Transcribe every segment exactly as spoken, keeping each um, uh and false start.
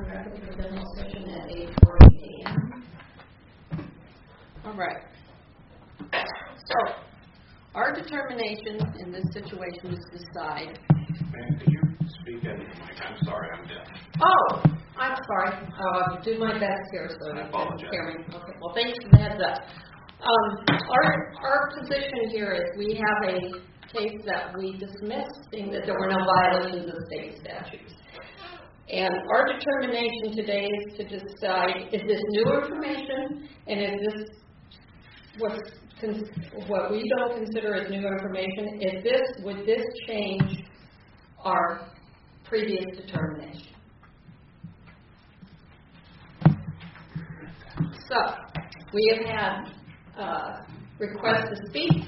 regular general session at eight forty a m All right. So, our determination in this situation is to decide. Ma'am, could you speak in the mic? I'm sorry, I'm deaf. Oh, I'm sorry. I'll do my best here so I you apologize. can hear me. Okay. Well, thanks for the heads up. Um, our our position here is we have a case that we dismissed, saying that there were no violations of state statutes. And our determination today is to decide, is this new information, and is this what's con- what we don't consider as new information? Is this, would this change our previous determination? So, we have had uh, requests to speak.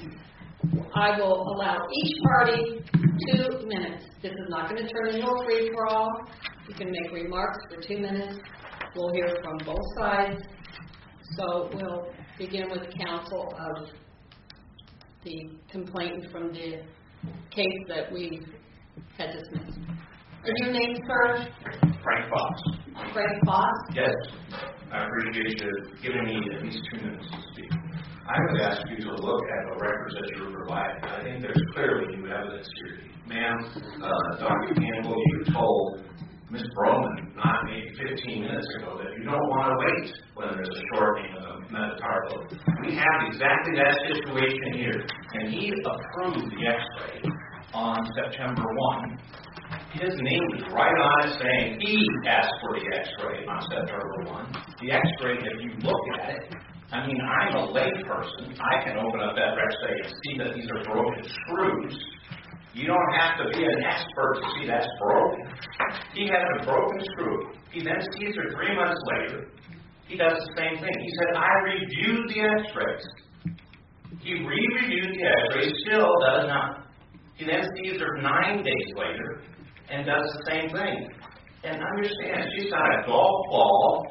I will allow each party two minutes. This is not going to turn into a free-for-all. You can make remarks for two minutes. We'll hear from both sides. So we'll begin with counsel of the complainant from the case that we had dismissed. And your name, sir? Frank Fox. Frank Fox? Yes. I appreciate you giving me at least two minutes to speak. I would ask you to look at the records that you were provided. I think there's clearly new evidence here. Ma'am, uh, Doctor Campbell, you told Miz Broman, not maybe fifteen minutes ago, that you don't want to wait when there's a shortening of the metatarsus. We have exactly that situation here. And he approved the x-ray on September first. His name is right on it saying he asked for the x-ray on September first. The x-ray, if you look at it, I mean, I'm a lay person. I can open up that x-ray and see that these are broken screws. You don't have to be an expert to see that's broken. He has a broken screw. He then sees her three months later. He does the same thing. He said, I reviewed the x-rays. He re-reviewed the x-rays, still does not. He then sees her nine days later and does the same thing. And understand, she's got a golf ball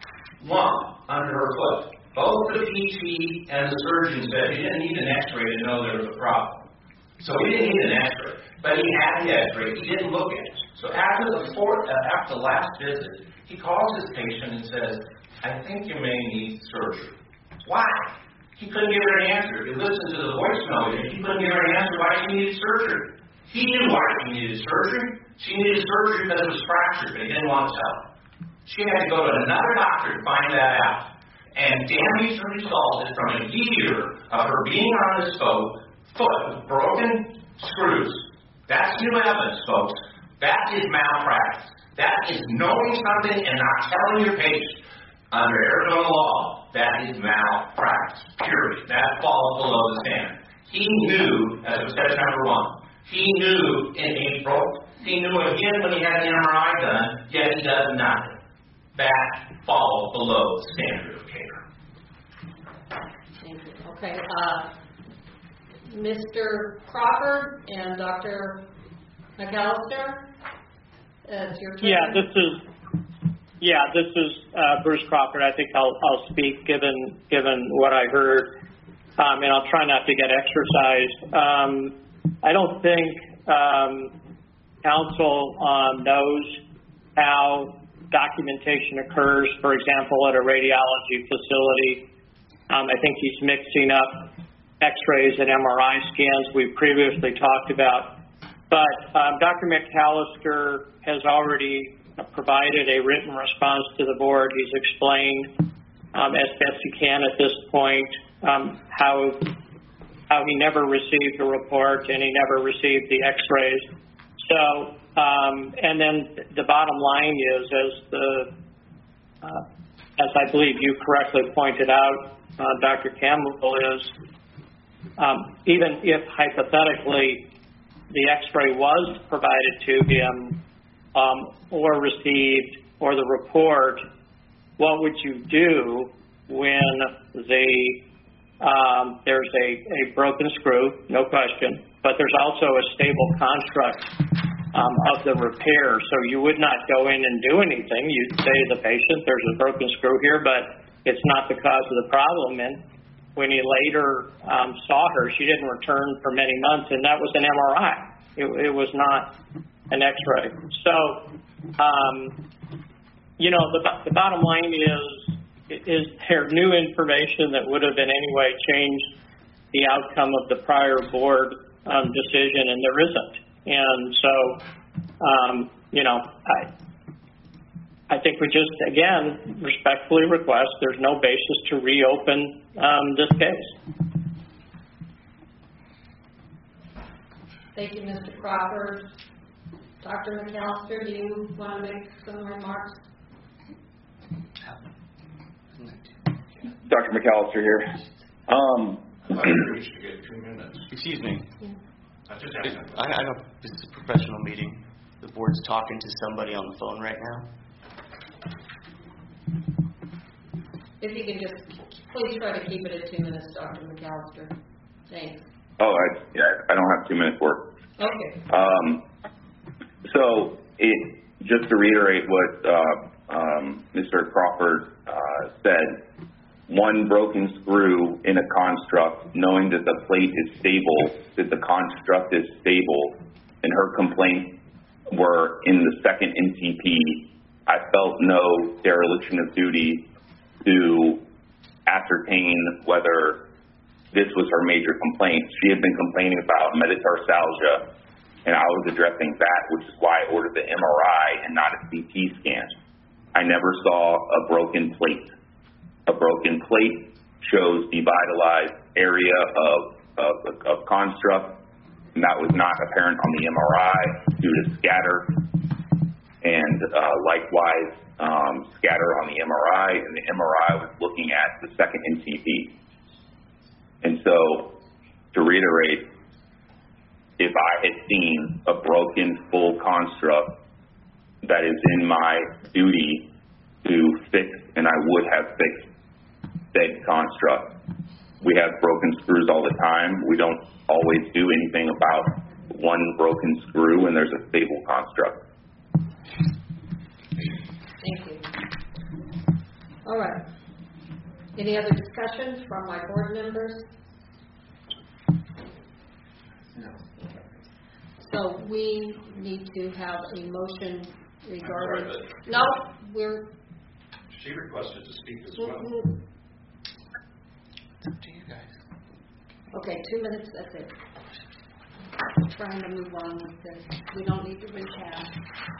lump under her foot. Both the P T and the surgeon said he didn't need an x-ray to know there was a problem. So he didn't need an x-ray. But he had the x-ray. He didn't look at it. So after the fourth, uh, after the last visit, he calls his patient and says, I think you may need surgery. Why? He couldn't give her an answer. He listened to the voicemail. He couldn't give her an answer why she needed surgery. He knew why she needed surgery. She needed surgery because it was fractured, but he didn't want to tell her. She had to go to another doctor to find that out. And damage resulted from a year of her being on this foot, foot with broken screws. That's new evidence, folks. That is malpractice. That is knowing something and not telling your patient. Under Arizona law, that is malpractice. Period. That falls below the standard. He knew, as of September first, he knew in April, he knew again when he had the M R I done, yet he does nothing. That falls below the standard of care. Thank you. Okay. Uh, Mister Crawford and Doctor McAllister, uh, it's your turn. Yeah, this is yeah, this is uh, Bruce Crawford. I think I'll I'll speak given given what I heard, um, and I'll try not to get exercised. Um, I don't think um, counsel um, knows how documentation occurs, for example, at a radiology facility. Um, I think he's mixing up x-rays and M R I scans we previously talked about. But um, Doctor McAllister has already provided a written response to the board. He's explained um, as best he can at this point um, how, how he never received a report and he never received the x-rays. So Um, and then the bottom line is, as the uh, as I believe you correctly pointed out, uh, Doctor Campbell, is um, even if hypothetically the x-ray was provided to him um, or received, or the report, what would you do when the um, there's a, a broken screw, no question, but there's also a stable construct Um, of the repair, so you would not go in and do anything. You'd say to the patient, there's a broken screw here, but it's not the cause of the problem. And when he later um, saw her, she didn't return for many months, and that was an M R I. It, it was not an x-ray. So, um, you know, the, the bottom line is, is there new information that would have in any way changed the outcome of the prior board um, decision? And there isn't. And so, um, you know, I, I think we just, again, respectfully request there's no basis to reopen um, this case. Thank you, Mister Crawford. Doctor McAllister, do you want to make some remarks? Doctor McAllister here. Um, I thought we should get two minutes. Excuse me. Yeah. I just asked him. I, I know this is a professional meeting. The board's talking to somebody on the phone right now. If you can just, please try to keep it at two minutes, Doctor McAllister. Thanks. oh, I, yeah, I don't have two minutes worth. Okay. Um, so, it, just to reiterate what uh, um, Mister Crawford uh, said, one broken screw in a construct, knowing that the plate is stable, that the construct is stable, and her complaints were in the second N T P, I felt no dereliction of duty to ascertain whether this was her major complaint. She had been complaining about metatarsalgia, and I was addressing that, which is why I ordered the M R I and not a C T scan. I never saw a broken plate. A broken plate shows devitalized area of, of, of construct, and that was not apparent on the M R I due to scatter, and uh, likewise um, scatter on the M R I, and the M R I was looking at the second N T P. And so, to reiterate, if I had seen a broken full construct, that is in my duty to fix, and I would have fixed said construct. We have broken screws all the time. We don't always do anything about one broken screw when there's a stable construct. Thank you. All right. Any other discussions from my board members? No. Okay. So we need to have a motion regarding. I'm sorry, No, we're. She requested to speak as well. Mm-hmm. It's up to you guys. Okay, two minutes, that's it. I'm trying to move on with this. We don't need to rehash.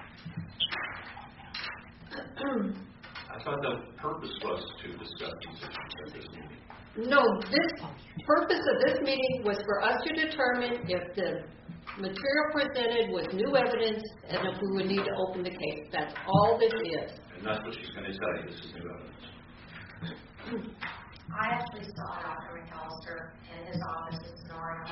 I thought the purpose was to discuss these issues at this meeting. No, this purpose of this meeting was for us to determine if the material presented was new evidence and if we would need to open the case. That's all this is. And that's what she's going to tell you. This is new evidence. I actually saw Doctor McAllister in his office in Sonora,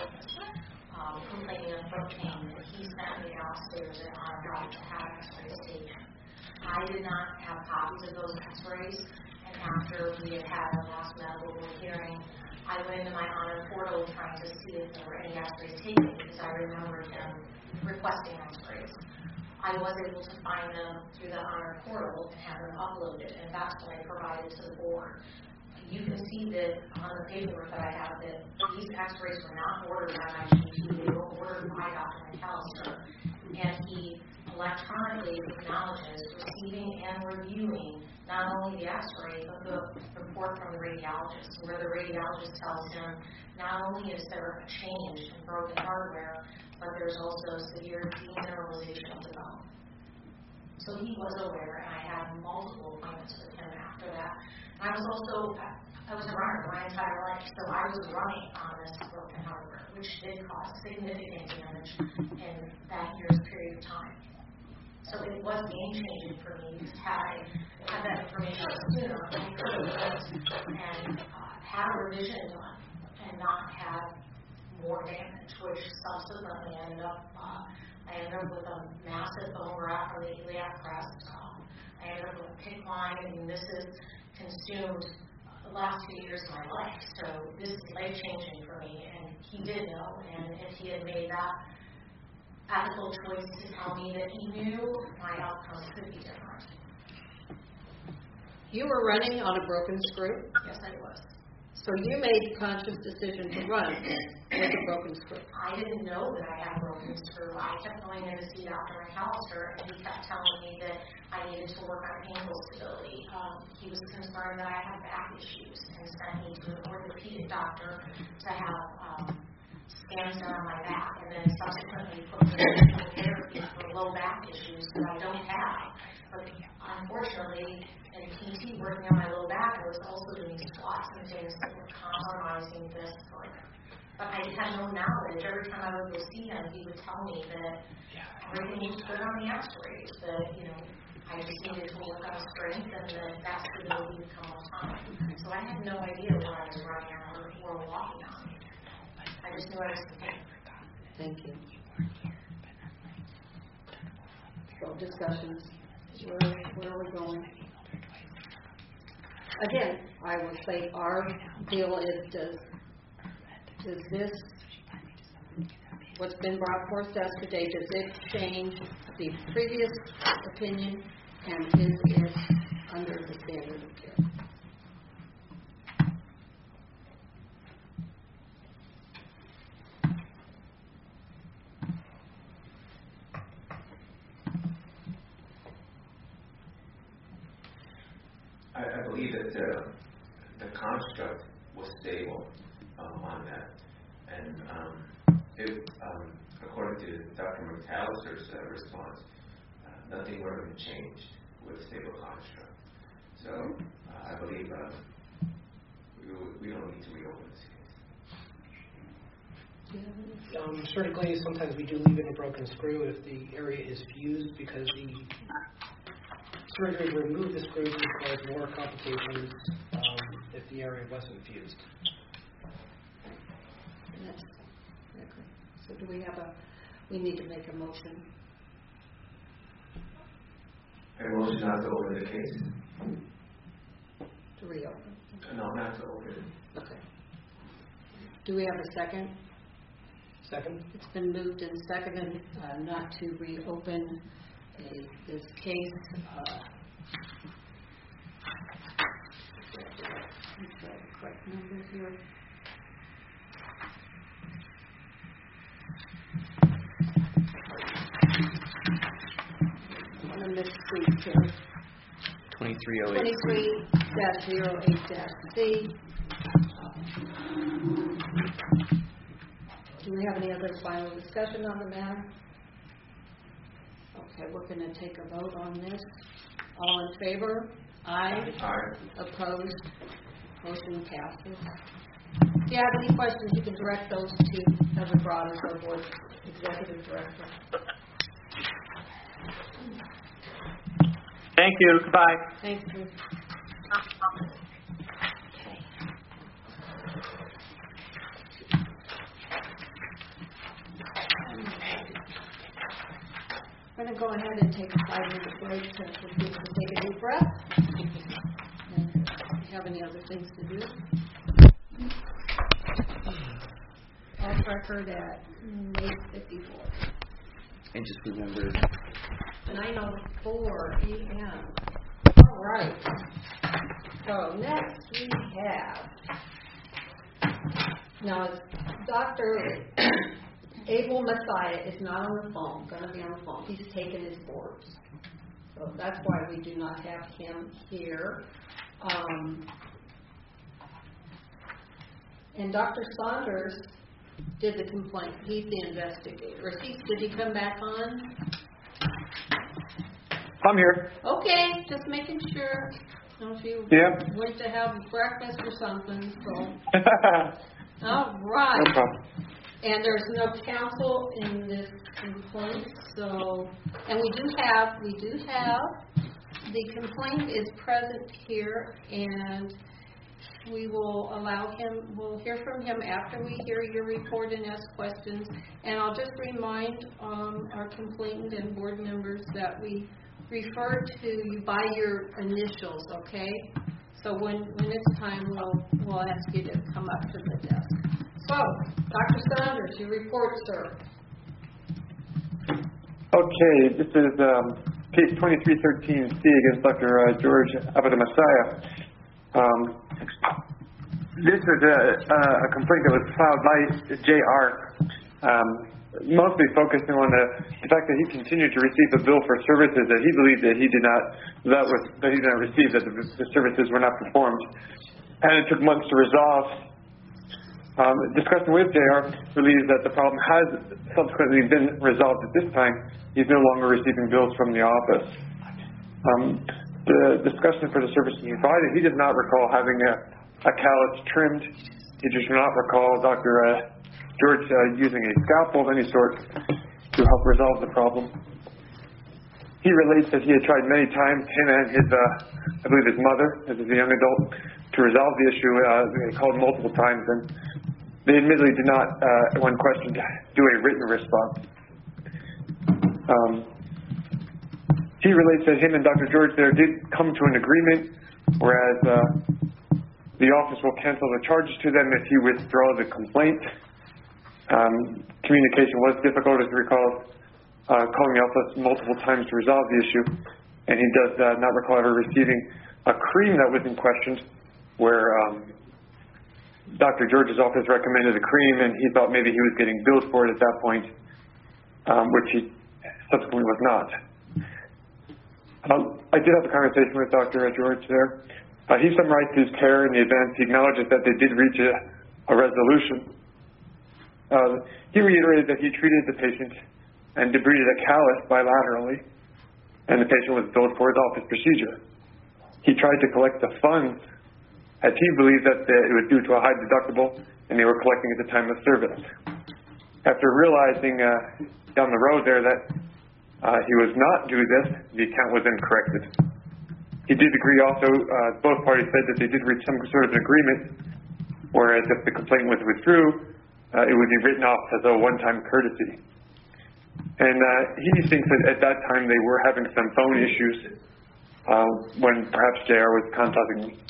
um, complaining of throat pain, and he sent me downstairs and on about to have x-rays taken. I did not have copies of those x-rays, and after we had had our last medical board hearing, I went into my honor portal trying to see if there were any x-rays taken because I remembered him requesting x-rays. I was able to find them through the honor portal and have them uploaded, and that's what I provided to the board. You can see that on the paperwork that I have that these x-rays were not ordered by my G P, they were ordered by Doctor McAllister, and he electronically acknowledges receiving and reviewing not only the x-ray, but the report from the radiologist, where the radiologist tells him not only is there a change in broken hardware, but there's also severe demineralization of the bone. So he was aware, and I had multiple appointments with him after that. I was also, I was a runner my entire life, so I was running on this broken hardware, which did cause significant damage in that year's period of time. So it was game-changing for me because had I had that information sooner, I could have looked and uh, had a revision done and not have more damage, which subsequently ended up, uh, I ended up with a massive bone graft from the iliac crest. Um, I ended up with a PICC line. I mean, this is consumed the last few years of my life, so this is life-changing for me, and he did know, and if he had made that ethical choice to tell me that he knew, my outcome could be different. You were running on a broken screw? Yes, I was. So you made the conscious decision to run with a broken screw? I didn't know that I had a broken screw. I kept going in to see Doctor McAllister, and he kept telling me that I needed to work on ankle he was concerned that I had back issues and sent me to an orthopedic doctor to have um, scans done on my back, and then subsequently put me in physical therapy for low back issues that I don't have. But unfortunately, in P T working on my low back, I was also doing squats and things that were compromising this further. But I had no knowledge. Every time I would go see him, he would tell me that everything was good on the x-rays, that, you know, I just needed to work on strength and that that stability would come with time. So I had no idea what I was running on or, or walking on. I just knew I was thinking. Thank you. So discussions. Where, where are we going? Again, I would say our deal is, does, does this, what's been brought forth to us today, does it change the previous opinion, and is it under the standard of care? I, I believe that the, the construct was stable um, on that, and um, it, um, according to Doctor McAllister's uh, response, uh, nothing would have changed with stable construct. So uh, I believe uh, we, we don't need to reopen this case. Um, surgically, sometimes we do leave in a broken screw if the area is fused, because the surgery to remove the screws would cause more complications um, if the area wasn't fused. Yes. Okay. So do we have a, we need to make a motion. A motion not to open the case? To reopen. No, not to open. Okay. Do we have a second? Second? It's been moved and seconded uh, not to reopen a, this case. Uh, let's try the correct number here. I'm going to misspeak here. twenty-three oh eight. twenty-three dash oh eight dash C. Do we have any other final discussion on the matter? Okay, we're going to take a vote on this. All in favor? Aye. Aye. Opposed? Motion passes. If you have any questions, you can direct those to Heather Broadus, our board executive director. Thank you. Goodbye. Thank you. We're going to go ahead and take a five-minute break to, for people to take a deep breath. And if you have any other things to do. Off record at eight fifty-four. And just remember, nine oh four a m All right. So next we have, now Doctor Abel Messiah is not on the phone, going to be on the phone. He's taken his boards. So that's why we do not have him here. Um, and Doctor Saunders did the complaint. He's the investigator. Is he, did he come back on? I'm here. Okay, just making sure. Don't know if you Yeah. went to have breakfast or something. So, all right. No problem. And there's no counsel in this complaint. So, and we do have, we do have, the complaint is present here, and we will allow him, we'll hear from him after we hear your report and ask questions. And I'll just remind um, our complainant and board members that we refer to you by your initials, okay? So when, when it's time, we'll, we'll ask you to come up to the desk. So, Doctor Saunders, your report, sir. Okay, this is um, case twenty-three thirteen C against Doctor Uh, George Abada-Messiah. Um, this is a, a complaint that was filed by J R um, mostly focusing on the, the fact that he continued to receive a bill for services that he believed that he did not, that was, that he did not receive, that the, the services were not performed. And it took months to resolve. Um, discussing with J R believes that the problem has subsequently been resolved at this time. He's no longer receiving bills from the office. Um, the discussion for the services provided, he does not recall having a, a callus trimmed. He does not recall Doctor Uh, George uh, using a scalpel of any sort to help resolve the problem. He relates that he had tried many times, him and his, uh, I believe his mother, as a young adult, to resolve the issue. Uh, they called multiple times, and they admittedly did not, uh, when questioned, do a written response. Um, he relates that him and Doctor George there did come to an agreement, whereas uh, the office will cancel the charges to them if he withdraws the complaint. Um, communication was difficult, as you recall, uh, calling the office multiple times to resolve the issue, and he does uh, not recall ever receiving a cream that was in question, where um, Doctor George's office recommended a cream, and he thought maybe he was getting billed for it at that point, um, which he subsequently was not. Um, I did have a conversation with Doctor George there. Uh, he summarized his care in the event. He acknowledges that they did reach a, a resolution. Uh, he reiterated that he treated the patient and debrided a callus bilaterally, and the patient was billed for his office procedure. He tried to collect the funds, as he believed that it was due to a high deductible, and they were collecting at the time of service. After realizing uh, down the road there that uh, he was not due this, the account was then corrected. He did agree also, uh, both parties said that they did reach some sort of an agreement, whereas if the complaint was withdrew, Uh, it would be written off as a one-time courtesy. And uh, he thinks that at that time they were having some phone issues uh, when perhaps J R was contacting me.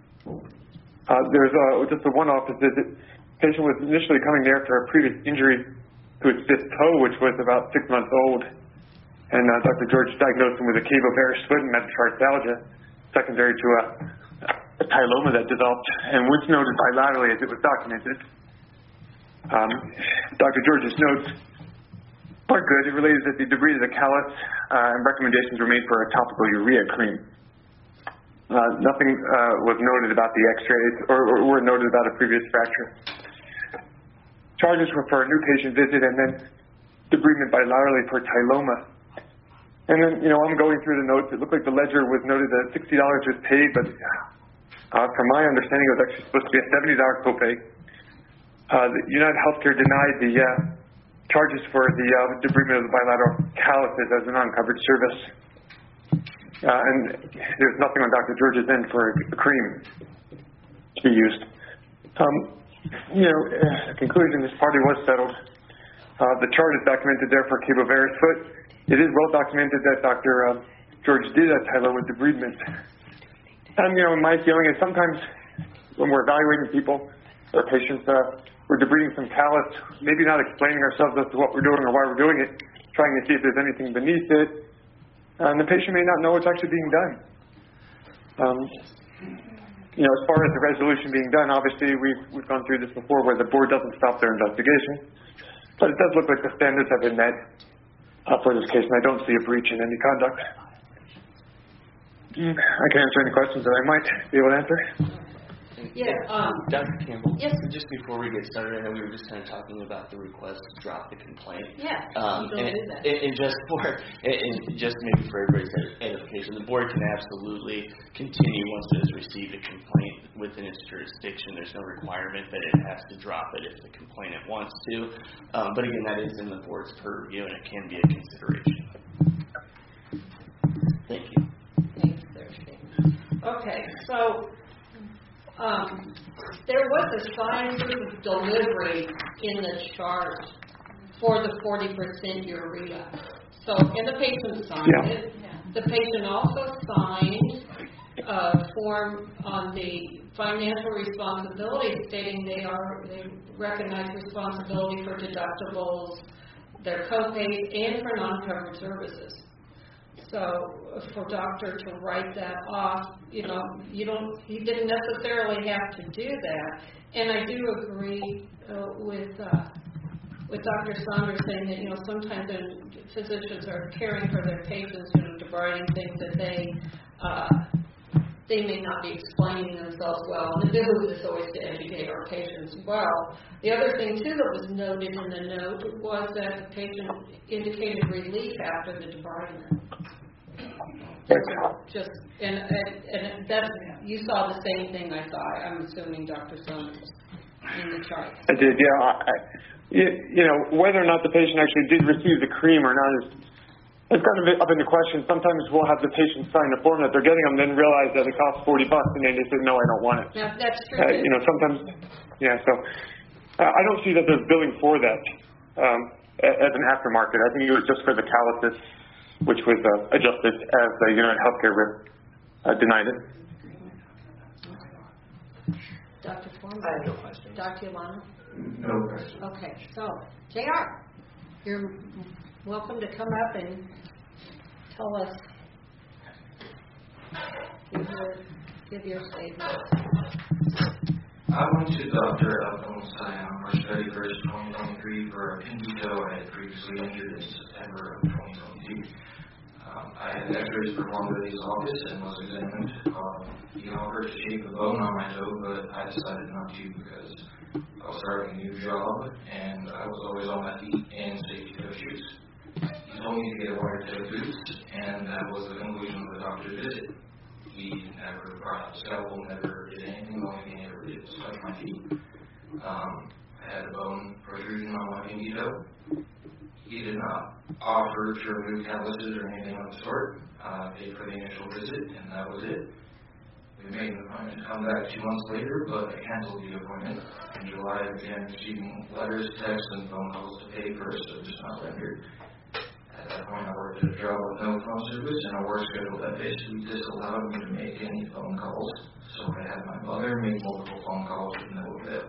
Uh, there's uh, just a one office visit. The patient was initially coming there for a previous injury to its fifth toe, which was about six months old. And uh, Doctor George diagnosed him with a cavo-varus foot and metatarsalgia, secondary to a, a tyloma that developed, and which noted bilaterally as it was documented. Um, Doctor George's notes are good. It relates that the debris of the callus uh, and recommendations were made for a topical urea cream. Uh, nothing uh, was noted about the x-rays or, or were noted about a previous fracture. Charges were for a new patient visit and then debridement bilaterally for tyloma. And then, you know, I'm going through the notes. It looked like the ledger was noted that sixty dollars was paid, but uh, from my understanding, it was actually supposed to be a seventy dollars copay. Uh, the United Healthcare denied the uh, charges for the uh, debridement of the bilateral calluses as an uncovered service. Uh, and there's nothing on Doctor George's end for a cream to be used. Um, you know, in conclusion, this party was settled. Uh, the chart is documented there for cavo-varus foot. It is well documented that Doctor Uh, George did a tyloma debridement. And, you know, my feeling is sometimes when we're evaluating people or patients, uh, we're debriding some callus, maybe not explaining ourselves as to what we're doing or why we're doing it, trying to see if there's anything beneath it, and the patient may not know what's actually being done. Um, you know, as far as the resolution being done, obviously we've, we've gone through this before where the board doesn't stop their investigation, but it does look like the standards have been met uh, for this case, and I don't see a breach in any conduct. I can answer any questions that I might be able to answer. Yeah, um, Doctor Campbell. Yes. Just before we get started, I know we were just kind of talking about the request to drop the complaint. yeah, Um, you don't and, do that. and, and just for, and, and just maybe for everybody's edification, the board can absolutely continue once it has received a complaint within its jurisdiction. There's no requirement that it has to drop it if the complainant wants to. Um, but again, that is in the board's purview, and it can be a consideration. Thank you. Thanks, Thursday. Okay, so. Um, there was a signed proof of delivery in the chart for the forty percent urea. So, and the patient signed Yeah. it. The patient also signed a form on the financial responsibility stating they are they recognize responsibility for deductibles, their copays, and for non-covered services. So for doctor to write that off, you know, you don't, you didn't necessarily have to do that. And I do agree uh, with uh, with Doctor Saunders saying that, you know, sometimes when physicians are caring for their patients, you know, debriding things that they, uh, they may not be explaining themselves well. And the duty is always to educate our patients well. The other thing, too, that was noted in the note was that the patient indicated relief after the debridement. Just, and, and, and that's, you saw the same thing I saw, I'm assuming, Doctor Saunders, in the chart. I did, yeah. I, you, you know, whether or not the patient actually did receive the cream or not is it's kind of up into question. Sometimes we'll have the patient sign a form that they're getting them, then realize that it costs forty bucks, and then they say, no, I don't want it. Yeah, that's true. Uh, you know, sometimes, yeah, so uh, I don't see that there's billing for that um, as an aftermarket. I think it was just for the calluses, which was uh, adjusted as the United Healthcare rep uh, denied it. Doctor Foreman? I have no questions. Doctor Yolano? No question. Okay, so, J R, you're welcome to come up and tell us, give your, give your statement. I went to Doctor Alphonse on March thirty-first, twenty twenty-three for a pinky toe I had previously injured in September of twenty twenty-two. Um, I had x-rays performed at his office and was examined. Um, he offered to shave the bone on my toe, but I decided not to because I was starting a new job and I was always on my feet in safety toe shoes. He told me to get a wire toe boots, and that was the conclusion of the doctor's visit. He never brought out a scalpel, never did anything. The only thing he ever did was touch my feet. Um, I had a bone protrusion on my pinky toe. He did not offer to remove calluses or anything of the sort. I uh, paid for the initial visit, and that was it. We made an appointment to come back two months later, but I canceled the appointment. In July, I began receiving letters, texts, and phone calls to pay for a service not rendered. At that point, I worked at a job with no phone service and a work schedule that basically disallowed me to make any phone calls. So I had my mother make multiple phone calls with no avail.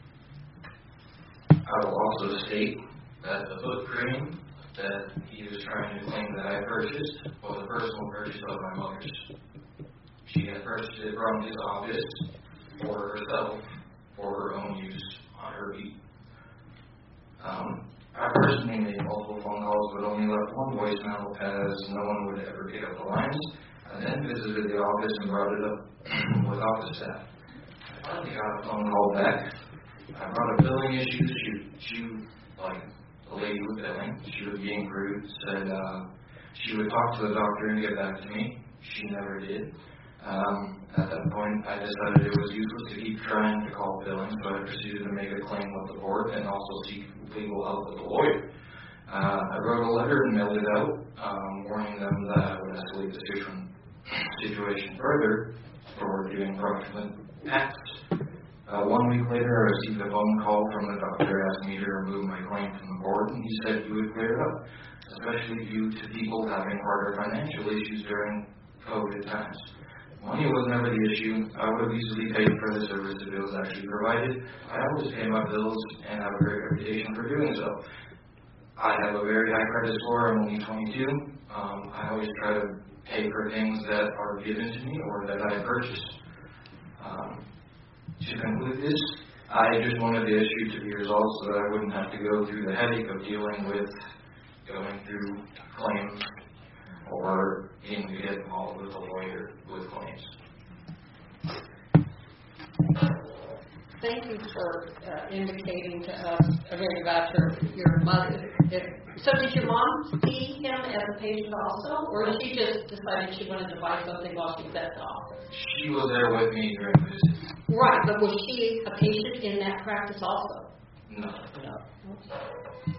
I will also state that the foot cream that he was trying to claim that I purchased was a personal purchase of my mother's. She had purchased it from his office for herself, for her own use on her feet. Um, I personally made multiple phone calls, but only left one voicemail as no one would ever pick up the lines. I then visited the office and brought it up with office staff. I finally got a phone call back. I brought up billing issues. She, she like the lady with billing, she was being rude, said uh, she would talk to the doctor and get back to me. She never did. Um, at that point, I decided it was useless to keep trying to call billing, so I proceeded to make a claim with the board and also seek legal help with a lawyer. Uh, I wrote a letter and mailed it out, um, warning them that I would escalate the situation, situation further for doing fraudulent acts. Uh, one week later, I received a phone call from the doctor asking me to remove my claim from the board, and he said he would clear it up, especially due to people having harder financial issues during COVID times. Money was never the issue. I would have easily paid for the service if it was actually provided. I always pay my bills and have a great reputation for doing so. I have a very high credit score. I'm only twenty-two. Um, I always try to pay for things that are given to me or that I purchased. Um, to conclude this, I just wanted the issue to be resolved so that I wouldn't have to go through the headache of dealing with going through claims or needing to get involved with a lawyer with claims. Thank you for uh, indicating to us a bit about your, your mother. So did your mom see him as a patient also, or did she just decided she wanted to buy something while she was at the office? She was there with me during the visit. Right, but was she a patient in that practice also? No. No. Okay.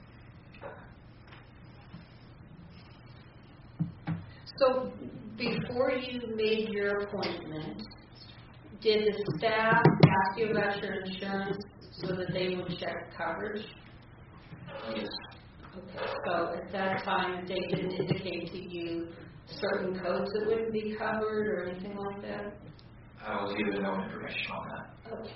So before you made your appointment, did the staff ask you about your insurance so that they would check coverage? Yes. Okay, so at that time, they didn't indicate to you certain codes that wouldn't be covered or anything like that? I was given no information on that. Okay.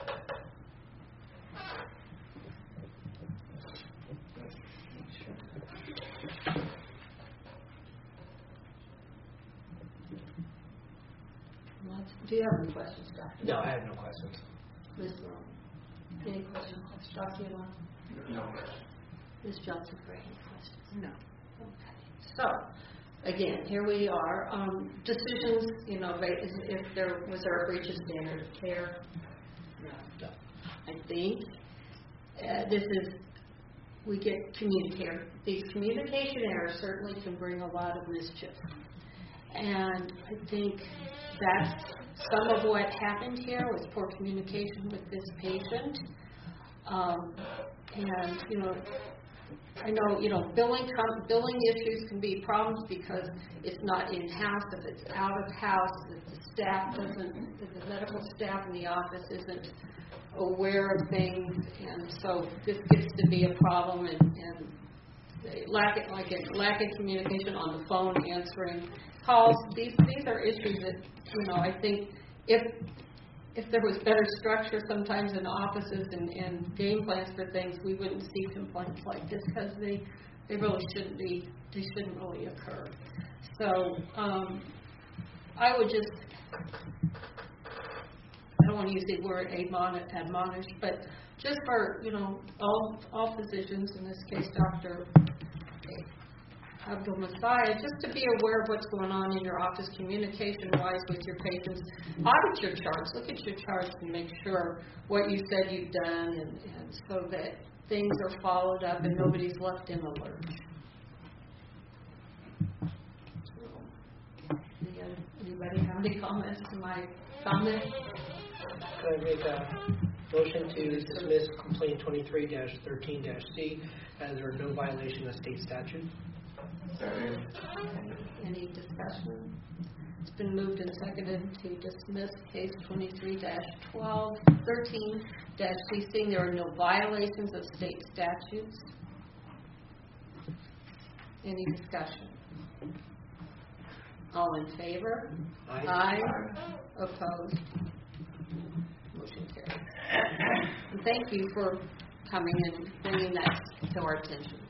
Do you have any questions, Doctor? No, I have no questions. Miz Long, any questions? Doctor Yolanda? No question. Miz Johnson, for any questions? No. Okay. So, again, here we are. Um, decisions, you know, if there was there a breach of standard of care? No. I think uh, this is, we get communicator. These communication errors certainly can bring a lot of mischief. And I think that's some of what happened here was poor communication with this patient. Um, and, you know, I know, you know, billing com- billing issues can be problems because it's not in-house. If it's out-of-house, if the staff doesn't, if the medical staff in the office isn't aware of things, and so this gets to be a problem, and, and lack of, like a lack of communication on the phone, answering calls. These these are issues that, you know, I think if if there was better structure sometimes in offices and, and game plans for things, we wouldn't see complaints like this, because they, they really shouldn't be, they shouldn't really occur. So um, I would just, I don't want to use the word admonish, admonish, but just for, you know, all, all physicians, in this case Doctor Abdul Messiah, just to be aware of what's going on in your office communication-wise with your patients. Audit your charts. Look at your charts and make sure what you said you've done, and, and so that things are followed up and nobody's left in a lurch. So, anybody have any comments to my comment? Can I make a motion to dismiss complaint twenty-three dash thirteen dash C as there are no violation of state statute? Any, any discussion? It's been moved and seconded to dismiss case twenty-three dash twelve thirteen dash C, seeing there are no violations of state statutes. Any discussion? All in favor? Aye. Aye. Opposed? Motion carries. And thank you for coming and bringing that to our attention.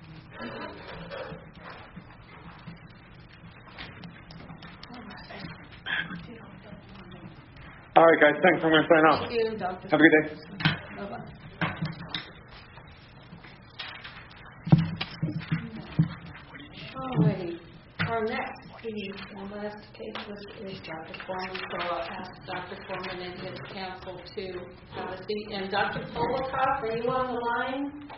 All right, guys. Thanks. I'm going to sign off. Thank you, Doctor Have a good day. Bye-bye. Alrighty. Our next, the last case was, is Doctor Foreman, so I'll ask Doctor Foreman and his counsel to have a seat. And Doctor Polikoff, are you on the line?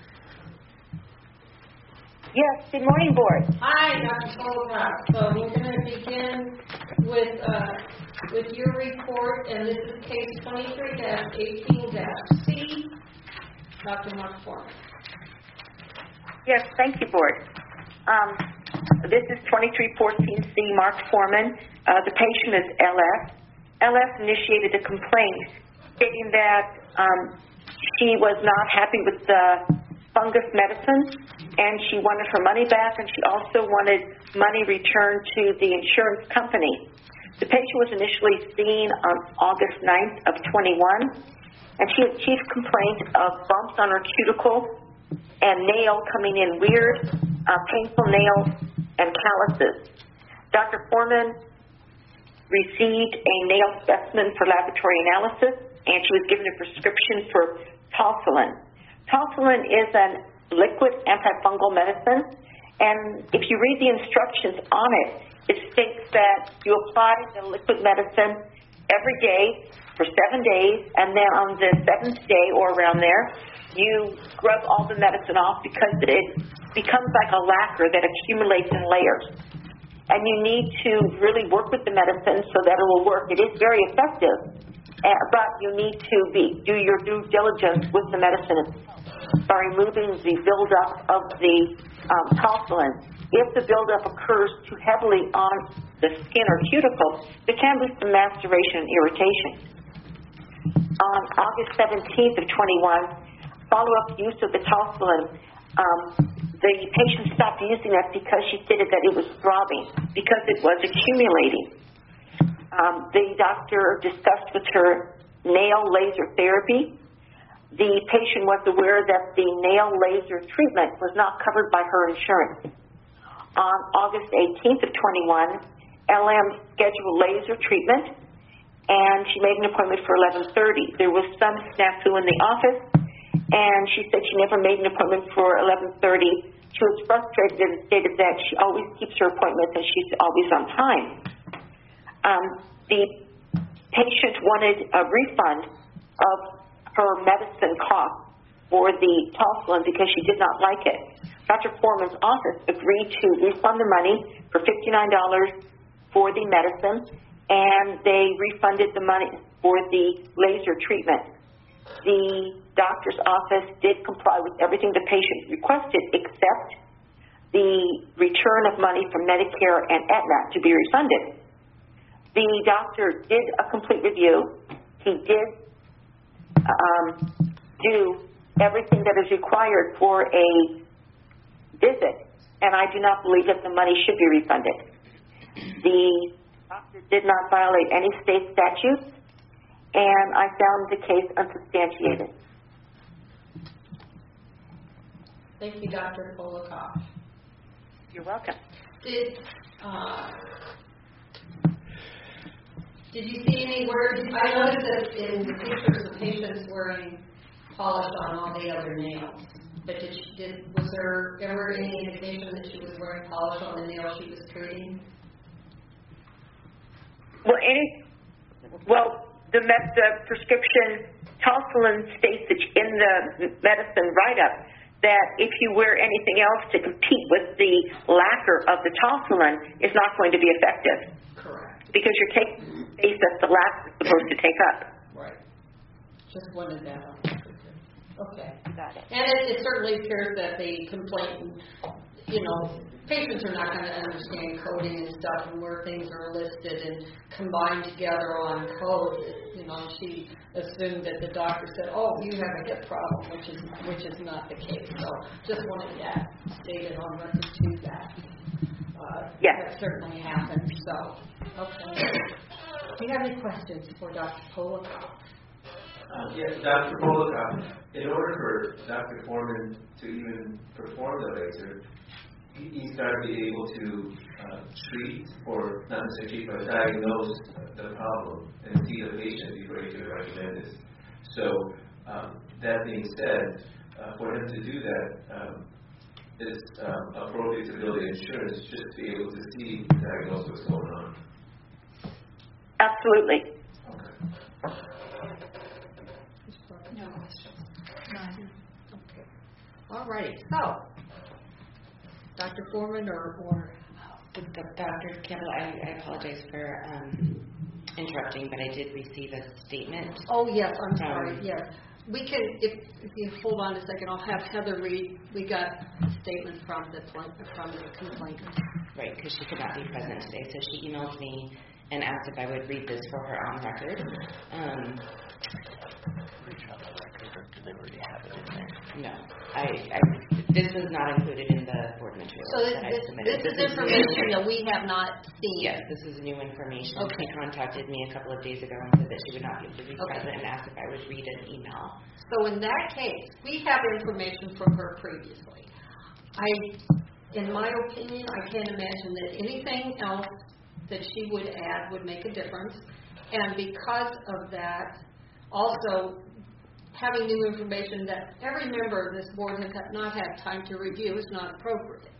Yes, good morning, Board. Hi, Doctor Polikoff. So we're going to begin with uh, with your report, and this is case twenty-three dash eighteen dash C. Doctor Mark Foreman. Yes, thank you, Board. Um, this is twenty-three fourteen C, Mark Foreman. Uh, the patient is L S. L S initiated a complaint stating that um, she was not happy with the fungus medicine, and she wanted her money back, and she also wanted money returned to the insurance company. The patient was initially seen on August ninth of twenty-one, and she had chief complaint of bumps on her cuticle and nail coming in weird, uh, painful nails and calluses. Doctor Foreman received a nail specimen for laboratory analysis, and she was given a prescription for Tolsolin. Tolsolin is a liquid antifungal medicine, and if you read the instructions on it, it states that you apply the liquid medicine every day for seven days, and then on the seventh day or around there, you scrub all the medicine off because it becomes like a lacquer that accumulates in layers. And you need to really work with the medicine so that it will work. It is very effective, but you need to be do your due diligence with the medicine by removing the buildup of the um, Tolsolin. If the buildup occurs too heavily on the skin or cuticle, there can be some maceration and irritation. On August seventeenth of twenty-one, follow-up use of the Tolsolin, um, the patient stopped using that because she stated that it was throbbing, because it was accumulating. Um, the doctor discussed with her nail laser therapy. The patient was aware that the nail laser treatment was not covered by her insurance. On August eighteenth of twenty-one, L M scheduled laser treatment, and she made an appointment for eleven thirty. There was some snafu in the office, and she said she never made an appointment for eleven thirty. She was frustrated and stated that she always keeps her appointments and she's always on time. Um, the patient wanted a refund of her medicine cost for the Tolsolin because she did not like it. Doctor Foreman's office agreed to refund the money for fifty-nine dollars for the medicine, and they refunded the money for the laser treatment. The doctor's office did comply with everything the patient requested except the return of money from Medicare and Aetna to be refunded. The doctor did a complete review. He did um, do everything that is required for a visit, and I do not believe that the money should be refunded. The doctor did not violate any state statutes, and I found the case unsubstantiated. Thank you, Doctor Polikoff. You're welcome. Did uh, did you see any words? I noticed that in the pictures, the patient's wearing polish on all the other nails. But did she, did was there ever any indication that she was wearing polish on the nail she was treating? Well, any well. The, med, the prescription Tolsolin states in the medicine write-up that if you wear anything else to compete with the lacquer of the Tolsolin is not going to be effective. Correct. Because you're taking space that the lacquer is supposed to take up. Right. Just wanted that on. Okay. Got it. And it, it certainly appears that the complainant, you know, patients are not going to understand coding and stuff and where things are listed and combined together on code. You know, she assumed that the doctor said, "Oh, you have a hip problem," which is which is not the case. So, just wanted that stated on record too. That uh, yes. that certainly happened. So, okay. Do you have any questions for Doctor Polikoff? Uh, yes, Doctor Polikoff. In order for Doctor Foreman to even perform the laser, he's got to be able to uh, treat, or not necessarily treat, but diagnose the problem and see the patient before he can recommend this. So, um, that being said, uh, for him to do that, um, it's um, appropriate to build the insurance just to be able to see, diagnose what's going on. Absolutely. Okay. No questions. None. Okay. All right. So, Doctor Foreman or, or Doctor Campbell, I, I apologize for um, interrupting, but I did receive a statement. Oh, yes, I'm from, sorry, yes. We can, if, if you hold on a second, I'll have Heather read. We got a statement from the, from the complainant. Right, because she could not be present today, so she emailed me and asked if I would read this for her on record. Um, Do they already have it in there? no, I, I, this was not included in the board materials So this, that I this, submitted. this is information that we have not seen. Yes, this is new information. Okay. She contacted me a couple of days ago and said that she would not be able to be Okay. present and asked if I would read an email. So in that case, we have information from her previously. I, in my opinion, I can't imagine that anything else that she would add would make a difference. And because of that, also having new information that every member of this board has not had time to review is not appropriate.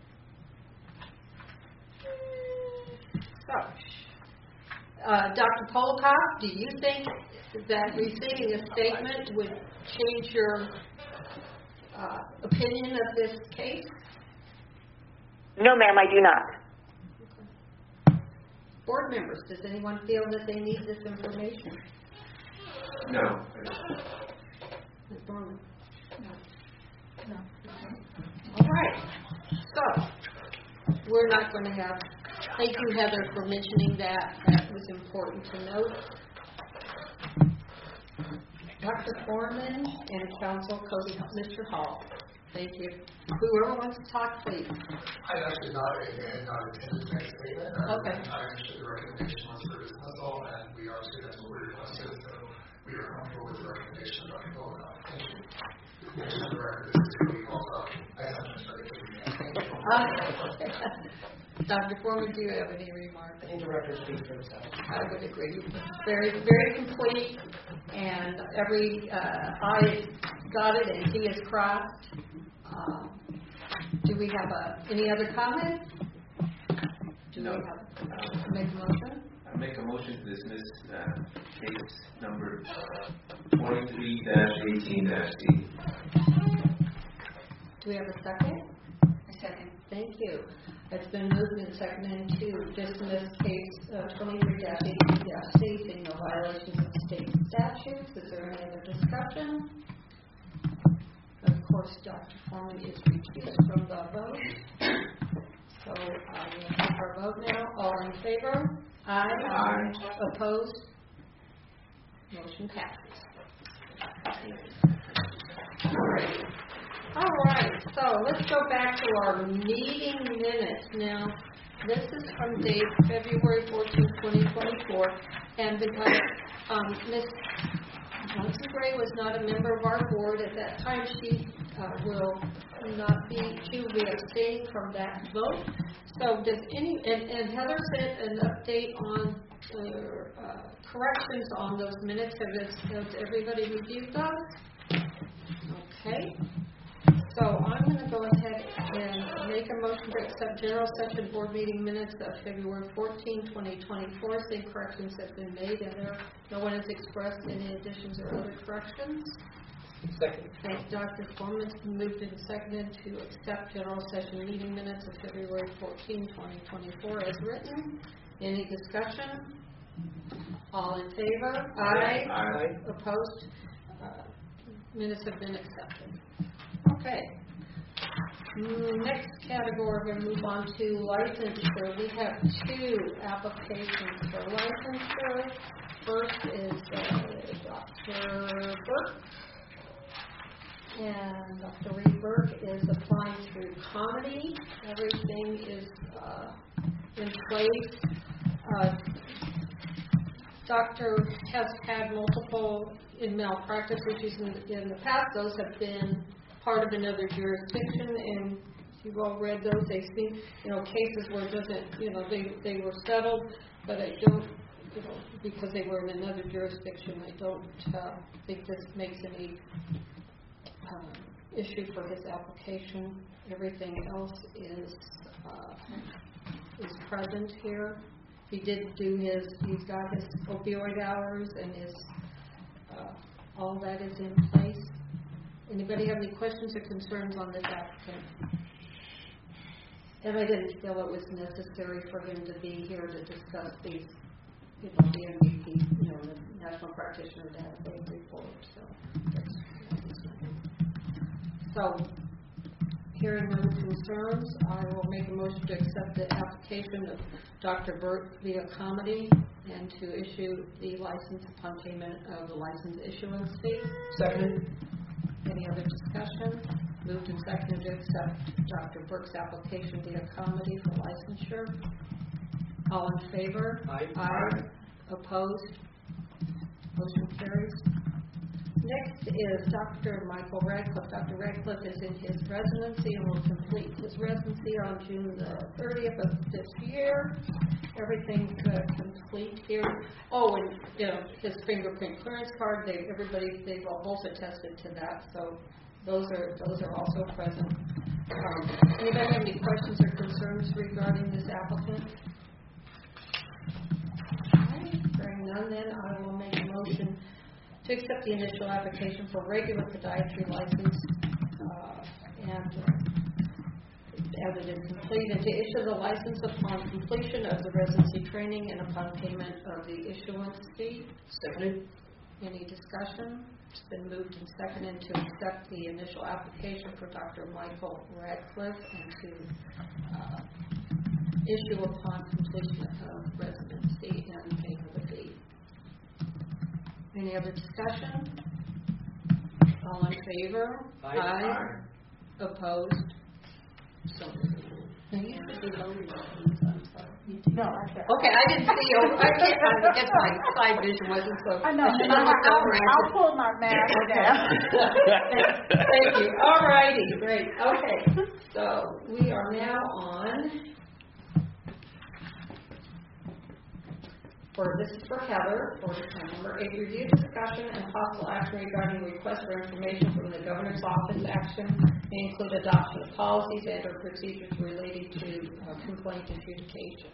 So, uh, Doctor Polikoff, do you think that receiving a statement would change your uh, opinion of this case? No, ma'am, I do not. Board members, does anyone feel that they need this information? No. Miz Norman? No. No. All right. So, we're not going to have, thank you, Heather, for mentioning that. That was important to note. Doctor Foreman and Counsel Cody, Mister Hall. Thank you. Whoever wants to talk, please. I actually not, uh, not intended to make a statement. Uh, Okay. I understood the recommendation was for dismissal, and we obviously, that's what we requested, so we are comfortable with the recommendation of Doctor Polikoff. Thank you. Just for the record, this is going to be called up. I have to start it. Uh, Doctor Foreman, do you have any remarks? I think the record speaks for itself. I would agree. Very, very complete, and every uh, I dotted and T is crossed. Uh, do we have a, any other comments? Do No. we have uh, make a motion? I make a motion to dismiss uh, case number twenty-three eighteen C. Do we have a second? A second. Thank you. It's been moved and seconded to dismiss case uh, twenty-three eighteen C, seeing no violations of state statutes. Is there any other discussion? Of course, Doctor Foreman is recused from the vote. So uh, we'll take our vote now. All in favor? Aye. Aye. Opposed? Motion passes. All right, so let's go back to our meeting minutes. Now, this is from date February fourteenth, twenty twenty-four, and because um, Miz Johnson Gray was not a member of our board at that time, she uh, will not be, she will be abstaining from that vote. So does any, and, and Heather sent an update on uh, uh, corrections on those minutes. Has, has everybody reviewed those? Okay. So I'm going to go ahead and make a motion to accept general session board meeting minutes of February fourteenth, twenty twenty-four. Same corrections have been made, and there, no one has expressed any additions or other corrections. Second. Thank you, Doctor Foreman. It's been moved and seconded to accept general session meeting minutes of February fourteenth, twenty twenty-four as written. Any discussion? All in favor? Aye. Aye. Opposed? Uh, minutes have been accepted. Okay. Mm, Next category, we're going to move on to licensure. We have two applications for licensure. First is uh, Doctor Burke. And Doctor Reed Burke is applying through Comedy. Everything is uh, in place. Uh, Doctor has had multiple in malpractice issues in, in the past. Those have been part of another jurisdiction, and you've all read those. They've seen, you know, cases where it doesn't, you know, they they were settled, but I don't, you know, because they were in another jurisdiction, I don't uh, think this makes any uh, issue for his application. Everything else is uh, is present here. He did do his, he's got his opioid hours, and his uh, all that is in place. Anybody have any questions or concerns on this applicant? And I didn't feel it was necessary for him to be here to discuss these, you know, the M V P, you know, the National Practitioner Database report. So, that's, so hearing no concerns, I will make a motion to accept the application of Doctor Burke via Comedy and to issue the license upon payment of the license issuance fee. Second. Any other discussion? Moved and seconded to accept Doctor Burke's application via Comedy for licensure. All in favor? Aye. Aye. Opposed? Motion carries. Next is Doctor Michael Radcliffe. Doctor Radcliffe is in his residency and will complete his residency on June the thirtieth of this year. Everything's uh, complete here. Oh, and you know, his fingerprint clearance card. They, everybody, they've all both attested to that. So those are those are also present. Um, anybody have any questions or concerns regarding this applicant? All right, hearing none, then I will make a motion to accept the initial application for regular podiatry license uh, and uh, as it is complete, and to issue the license upon completion of the residency training and upon payment of the issuance fee. Seconded. Any discussion? It's been moved and seconded to accept the initial application for Doctor Michael Radcliffe and to uh, issue upon completion of residency and payment of the fee. Any other discussion? All in favor? Aye. Aye. Opposed? So, now you should be voting on these, I'm sorry. You do. No, I can't. Okay, I didn't see you. I can't, I guess my side vision wasn't so. I know. should I'll, have looked over and I'll pull my mask down. Thank you. All righty, great. Okay, so we are now on for, this is for Heather, for December, a review, discussion, and possible action regarding request for information from the governor's office. Action may include adoption of policies and or procedures related to uh, complaint adjudication.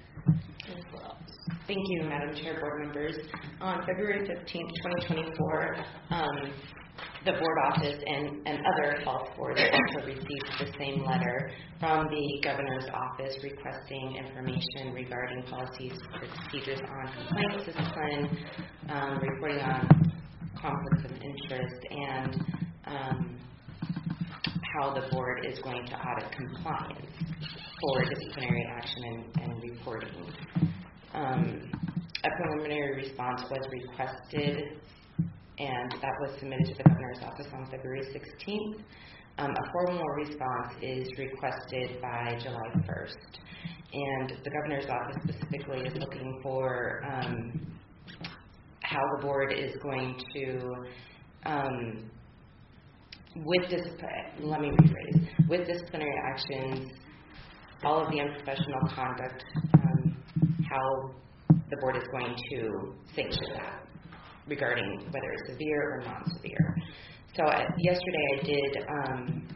Thank you, Madam Chair, board members. On February fifteenth, twenty twenty-four, um, the board office and, and other health boards also received the same letter from the governor's office requesting information regarding policies, procedures on complaints, discipline, um, reporting on conflicts of interest, and um, how the board is going to audit compliance for disciplinary action and, and reporting. Um, a preliminary response was requested, and that was submitted to the governor's office on February sixteenth. Um, a formal response is requested by July first, and the governor's office specifically is looking for um, how the board is going to, um, with this, let me rephrase, with disciplinary actions, all of the unprofessional conduct, um, how the board is going to sanction that regarding whether it's severe or non-severe. So uh, yesterday I did um,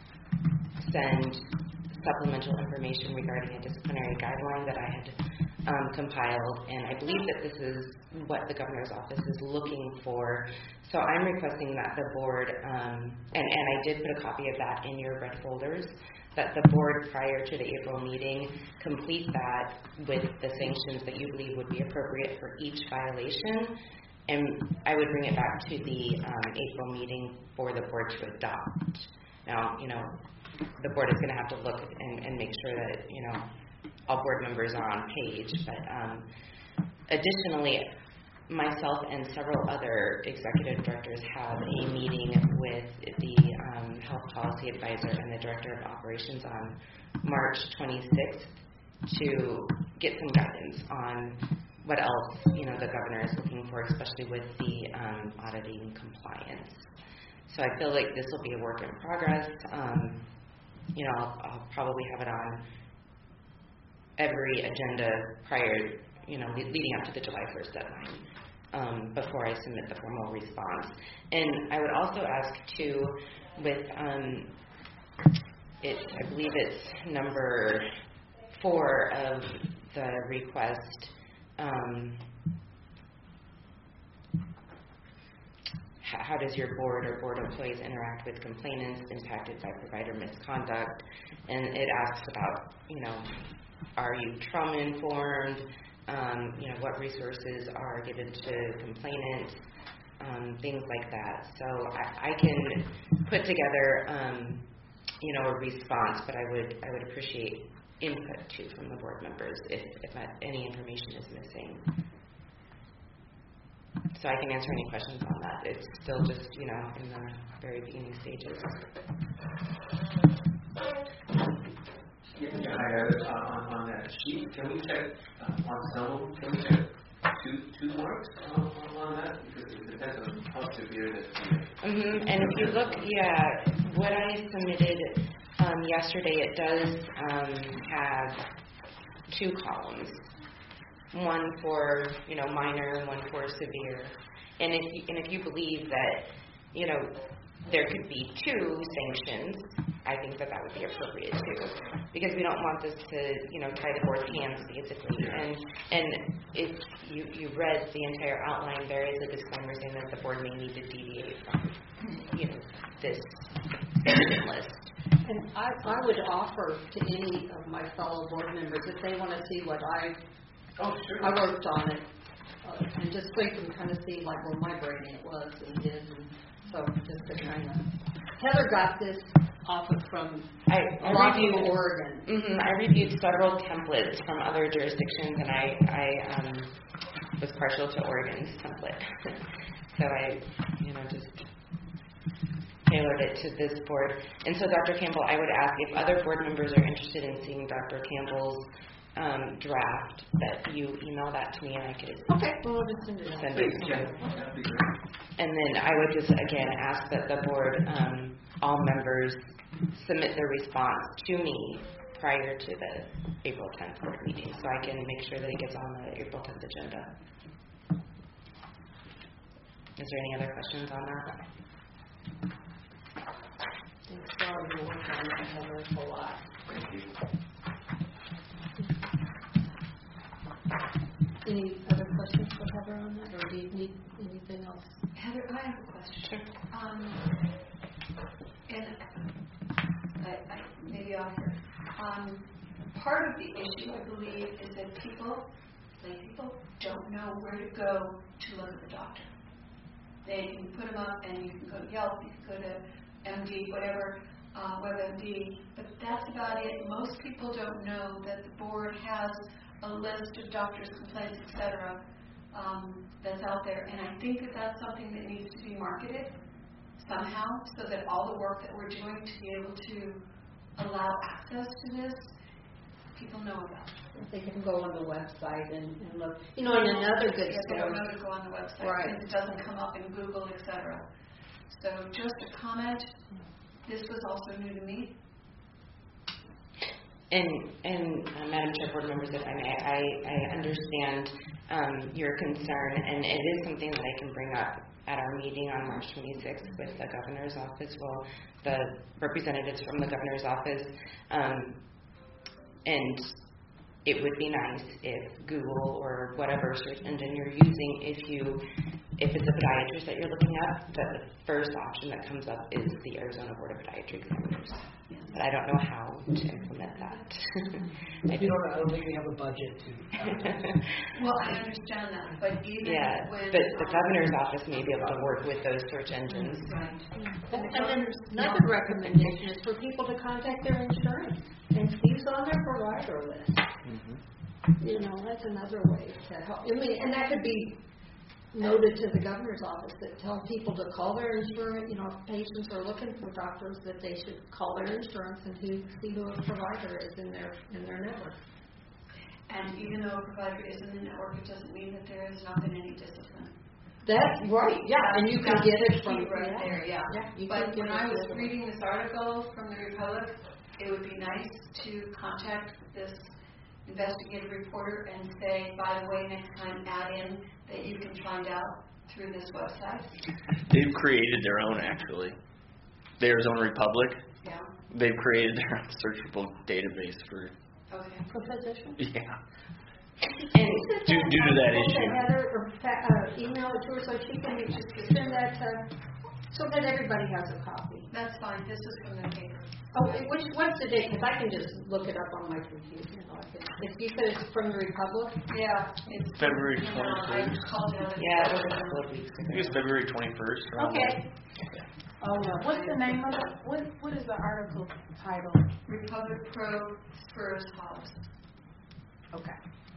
send supplemental information regarding a disciplinary guideline that I had um, compiled, and I believe that this is what the governor's office is looking for. So I'm requesting that the board, um, and, and I did put a copy of that in your red folders, that the board prior to the April meeting complete that with the sanctions that you believe would be appropriate for each violation. And I would bring it back to the um, April meeting for the board to adopt. Now, you know, the board is going to have to look and, and make sure that, you know, all board members are on page. But um, additionally, myself and several other executive directors have a meeting with the um, health policy advisor and the director of operations on March twenty-sixth to get some guidance on what else, you know, the governor is looking for, especially with the um, auditing compliance. So I feel like this will be a work in progress. Um, you know, I'll, I'll probably have it on every agenda prior, you know, leading up to the July first deadline um, before I submit the formal response. And I would also ask too, with um, it, I believe it's number four of the request. Um, how does your board or board employees interact with complainants impacted by provider misconduct? And it asks about, you know, are you trauma informed? Um, you know, what resources are given to complainants? Um, things like that. So I, I can put together, um, you know, a response, but I would I would appreciate input too from the board members if, if any information is missing. So I can answer any questions on that. It's still just, you know, in the very beginning stages. Yeah, I, uh, on, on that sheet, can we check uh, on some, can we check two, two marks on, on that? Because it depends on how severe this is. Mm-hmm. And if you look, yeah, what I submitted Um, yesterday, it does um, have two columns, one for, you know, minor and one for severe. And if you, and if you believe that, you know, there could be two sanctions, I think that that would be appropriate too, because we don't want this to, you know, tie the board's hands basically. And and if you you read the entire outline, there is a disclaimer saying that the board may need to deviate from, you know, this sanction list. And I, I would offer to any of my fellow board members, if they want to see what I, oh, sure. I worked on it, uh, and just so you can kind of see like where my brain was and did, and so just to kind of, Heather got this off of from I, a I lot reviewed, from Oregon. Mm-hmm, I reviewed several templates from other jurisdictions, and I, I um, was partial to Oregon's template. So I, you know, just tailored it to this board. And so, Doctor Campbell, I would ask if other board members are interested in seeing Doctor Campbell's um, draft, that you email that to me and I could okay. Well, send it. Send it to you. And then I would just, again, ask that the board, um, all members, submit their response to me prior to the April tenth board meeting, so I can make sure that it gets on the April tenth agenda. Is there any other questions on that? Thanks for all your work on that, Heather, it's a lot. Thank you. Any other questions for Heather on that, or do you need anything else? Heather, I have a question. Sure. Um, and I, I, maybe I'll hear. Um, part of the issue, I believe, is that people, lay people, don't know where to go to look at the doctor. They can put them up, and you can go to Yelp, you can go to M D, whatever, uh, WebMD, but that's about it. Most people don't know that the board has a list of doctors' complaints, et cetera, um, that's out there, and I think that that's something that needs to be marketed somehow, so that all the work that we're doing to be able to allow access to this, people know about it. They can go on the website and, and look. You know, and another good Yes, they don't story. know to go on the website, Right. because it doesn't come up in Google, et cetera. So just a comment, this was also new to me. And, and uh, Madam Chair, board members, if I may, I, I understand um, your concern, and it is something that I can bring up at our meeting on March twenty-sixth with the governor's office, well, the representatives from the governor's office, um, and it would be nice if Google or whatever search engine you're using, if you, if it's a podiatrist that you're looking at, that the first option that comes up is the Arizona Board of Podiatry Examiners. But I don't know how to implement that. I don't know, I don't think we have a budget to. Well, I understand that, but even Yeah, when... but the governor's office may be able to work with those search engines. Right. And then another recommendation is for people to contact their insurance and who's on their provider list. Mm-hmm. You know, that's another way to help. I mean, and that could be noted to the governor's office that tell people to call their insurance. You know, if patients are looking for doctors, that they should call their insurance and who, see who a provider is in their in their network. And even though a provider is in the network, it doesn't mean that there has not been any discipline. That's right, yeah, and you can That's get the it from key right yeah. there, yeah. yeah you But can get when it I was from- reading this article from the Republic, it would be nice to contact this investigative reporter and say, by the way, next time add in that you can find out through this website. They've created their own, actually. The Arizona Republic. Yeah. They've created their own searchable database for. Okay. For physicians? Yeah. And due, due to that issue. Heather, or uh, email it to her so she can just send that to, so that everybody has a copy. That's fine. This is from the paper. Oh, which, what's the date? Because I can just look it up on my computer. You know, I can, if you said it's from the Republic? Yeah. It's February you know, I twenty-first. called it. Yeah, it was a couple of weeks I think ago. it's February twenty-first. Okay. Oh, no. What's the name of it? What, what is the article title? Republic Pro Spurs Hobbs. Okay.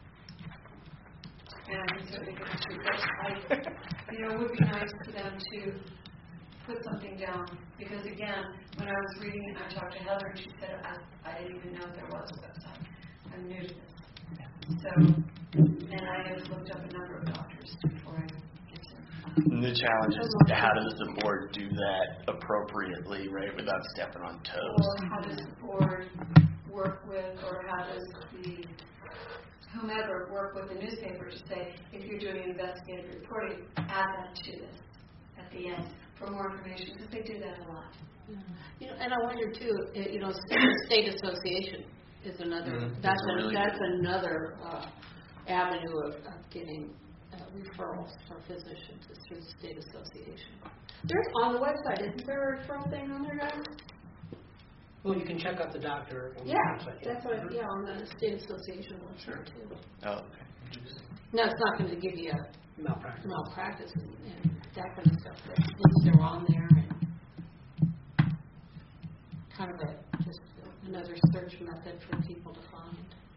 And I can certainly get it to you. But I, you know, it would be nice for them to put something down. Because again, when I was reading it, I talked to Heather and she said, I, I didn't even know there was a website. I'm new to this. So, and I have looked up a number of doctors before I get to And the challenge is how does the board do that appropriately, right, without stepping on toes? Or how does the board work with, or how does the whomever work with the newspaper to say, if you're doing investigative reporting, add that to this at the end for more information, because they do that a lot. You know, and I wonder too, uh, you know, state association is another, Mm, that's, that's a a, really that's good another uh, avenue of, of getting uh, referrals for physicians, is through the state association. There's on the website, isn't there a referral thing on there, guys? Well, you can check out the doctor on the Yeah, website. that's what, yeah, on the state association website too. Oh, okay. No, it's not going to give you a Malpractice. malpractice and, and that kind of stuff, but at least they're on there and kind of a, just another search method for people to find.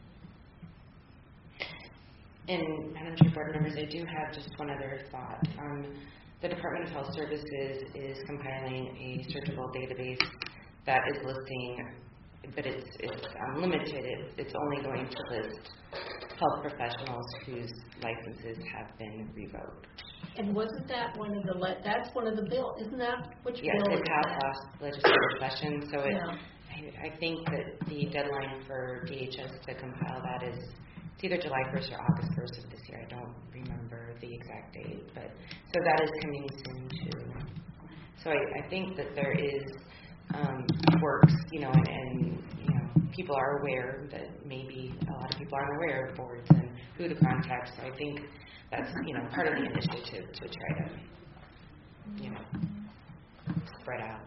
And Madam Chair, board members, I do have just one other thought. Um, the Department of Health Services is compiling a searchable database that is listing, but it's it's um, limited. It, it's only going to list health professionals whose licenses have been revoked. And wasn't that one of the, le- that's one of the bill, isn't that, which Yes, bill it is passed that? last legislative session, so it, Yeah. I, I think that the deadline for D H S to compile that is it's either July first or August first of this year. I don't remember the exact date, but so that is coming soon too. So I, I think that there is um, works, you know, and, and you know, people are aware that maybe a lot of people aren't aware of boards and who to contact. So I think that's, you know, part of the initiative to try to, you know, spread out.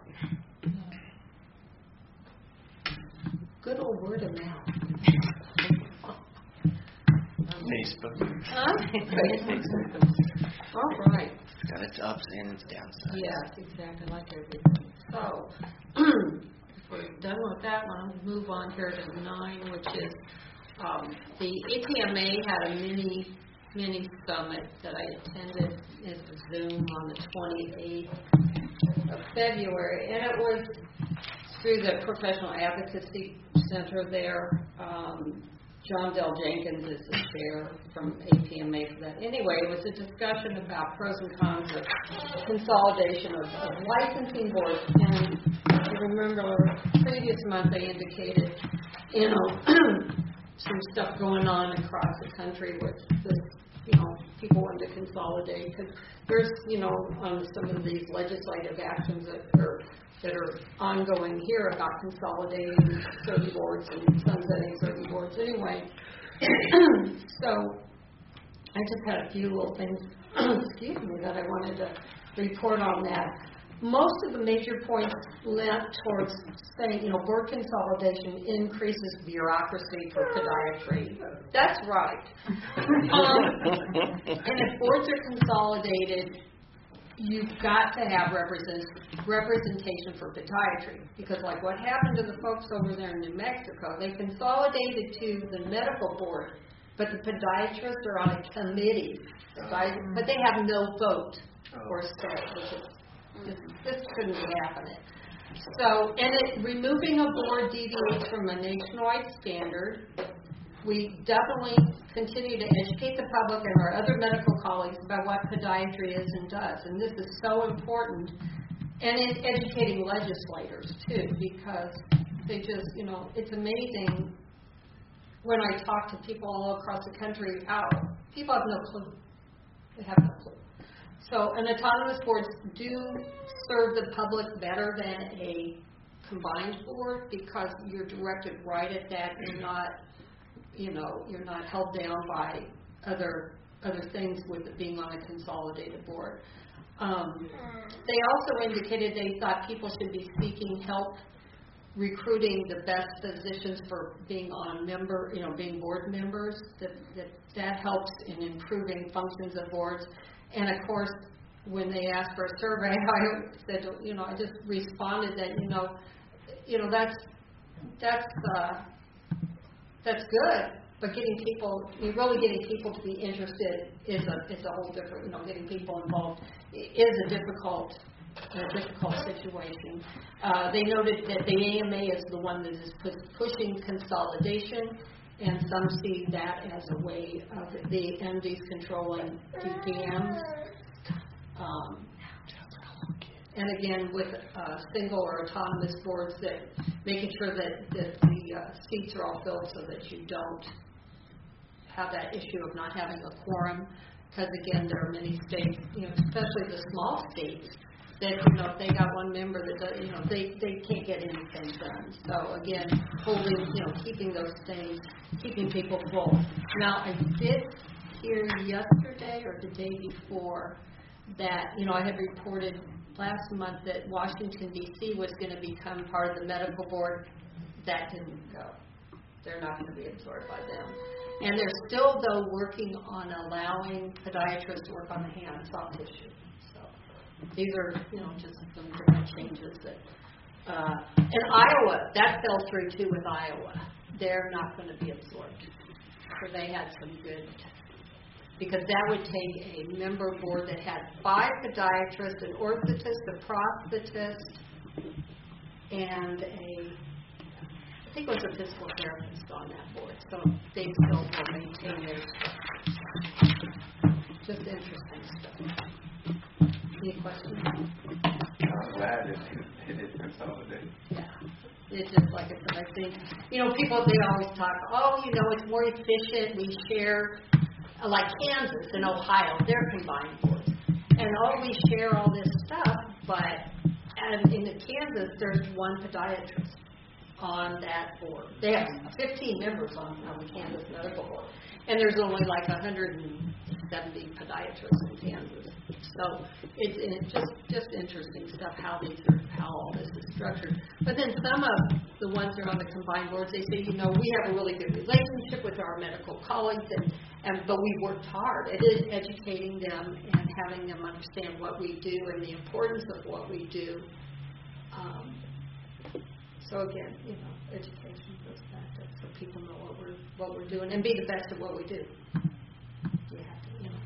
Good old word of mouth. Facebook. Huh? Facebook. All right. It's got its ups and its downsides. Yes, exactly, like everything. So, if we're done with that one, we'll move on here to nine, which is um, the A P M A had a mini mini summit that I attended as a Zoom on the twenty-eighth of February, and it was through the Professional Advocacy Center there. Um, John Dell Jenkins is the chair from A P M A for that. Anyway, it was a discussion about pros and cons of consolidation of, of licensing boards. And I remember previous month they indicated, you know, some stuff going on across the country with this, you know, people wanting to consolidate. Because there's, you know, on some of these legislative actions that are that are ongoing here about consolidating certain boards and sunsetting certain boards anyway. So I just had a few little things, excuse me, that I wanted to report on that. Most of the major points lent towards saying, you know, board consolidation increases bureaucracy for podiatry. That's right. Um, and if boards are consolidated, you've got to have represent, representation for podiatry, because like what happened to the folks over there in New Mexico, they consolidated to the medical board, but the podiatrists are on a committee, but they have no vote or say, which is, this, this shouldn't be happening. So, and it, removing a board deviates from a nationwide standard. We definitely continue to educate the public and our other medical colleagues about what podiatry is and does. And this is so important. And in educating legislators, too, because they just, you know, it's amazing when I talk to people all across the country, how people have no clue. They have no clue. So, and autonomous boards do serve the public better than a combined board because you're directed right at that. You're not you know, you're not held down by other other things with it being on a consolidated board. Um, they also indicated they thought people should be seeking help recruiting the best physicians for being on member, you know, being board members. That that, that helps in improving functions of boards. And of course, when they asked for a survey, I said, you know, I just responded that, you know, you know, that's that's. Uh, That's good, but getting people, you're really getting people to be interested is a is a whole different, you know, getting people involved is a difficult, a difficult situation. Uh, they noted that the A M A is the one that is pushing consolidation, and some see that as a way of the M Ds controlling D P Ms. Um, And again, with uh, single or autonomous boards, that making sure that, that the uh, seats are all filled so that you don't have that issue of not having a quorum. Because again, there are many states, you know, especially the small states, that, you know, if they got one member that does, you know, they, they can't get anything done. So again, holding, you know, keeping those things, keeping people full. Now, I did hear yesterday or the day before that, you know, I had reported last month that Washington, D C was going to become part of the medical board. That didn't go. They're not going to be absorbed by them. And they're still, though, working on allowing podiatrists to work on the hand, soft tissue. So these are, you know, just some different changes that. Uh, and Iowa, that fell through too with Iowa. They're not going to be absorbed. So they had some good. Because that would take a member board that had five podiatrists, an orthotist, a prosthetist, and a, I think it was a physical therapist on that board. So they still will maintain their just interesting stuff. Any questions? I'm glad it, it is consolidated. Yeah. It's just like I said, I think, you know, people, they always talk, oh, you know, it's more efficient, we share, like Kansas and Ohio, they're combined boards. And oh, we share all this stuff, but and in Kansas, there's one podiatrist on that board. They have fifteen members on, on the Kansas Medical Board. And there's only like one hundred seventy podiatrists in Kansas. So it's, it's just just interesting stuff how these are, how all this is structured. But then some of the ones that are on the combined boards, they say, you know, we have a really good relationship with our medical colleagues, and, and but we worked hard. It is educating them and having them understand what we do and the importance of what we do. Um, so again, you know, education goes back to so people know what we're what we're doing and be the best at what we do. You have to, you know.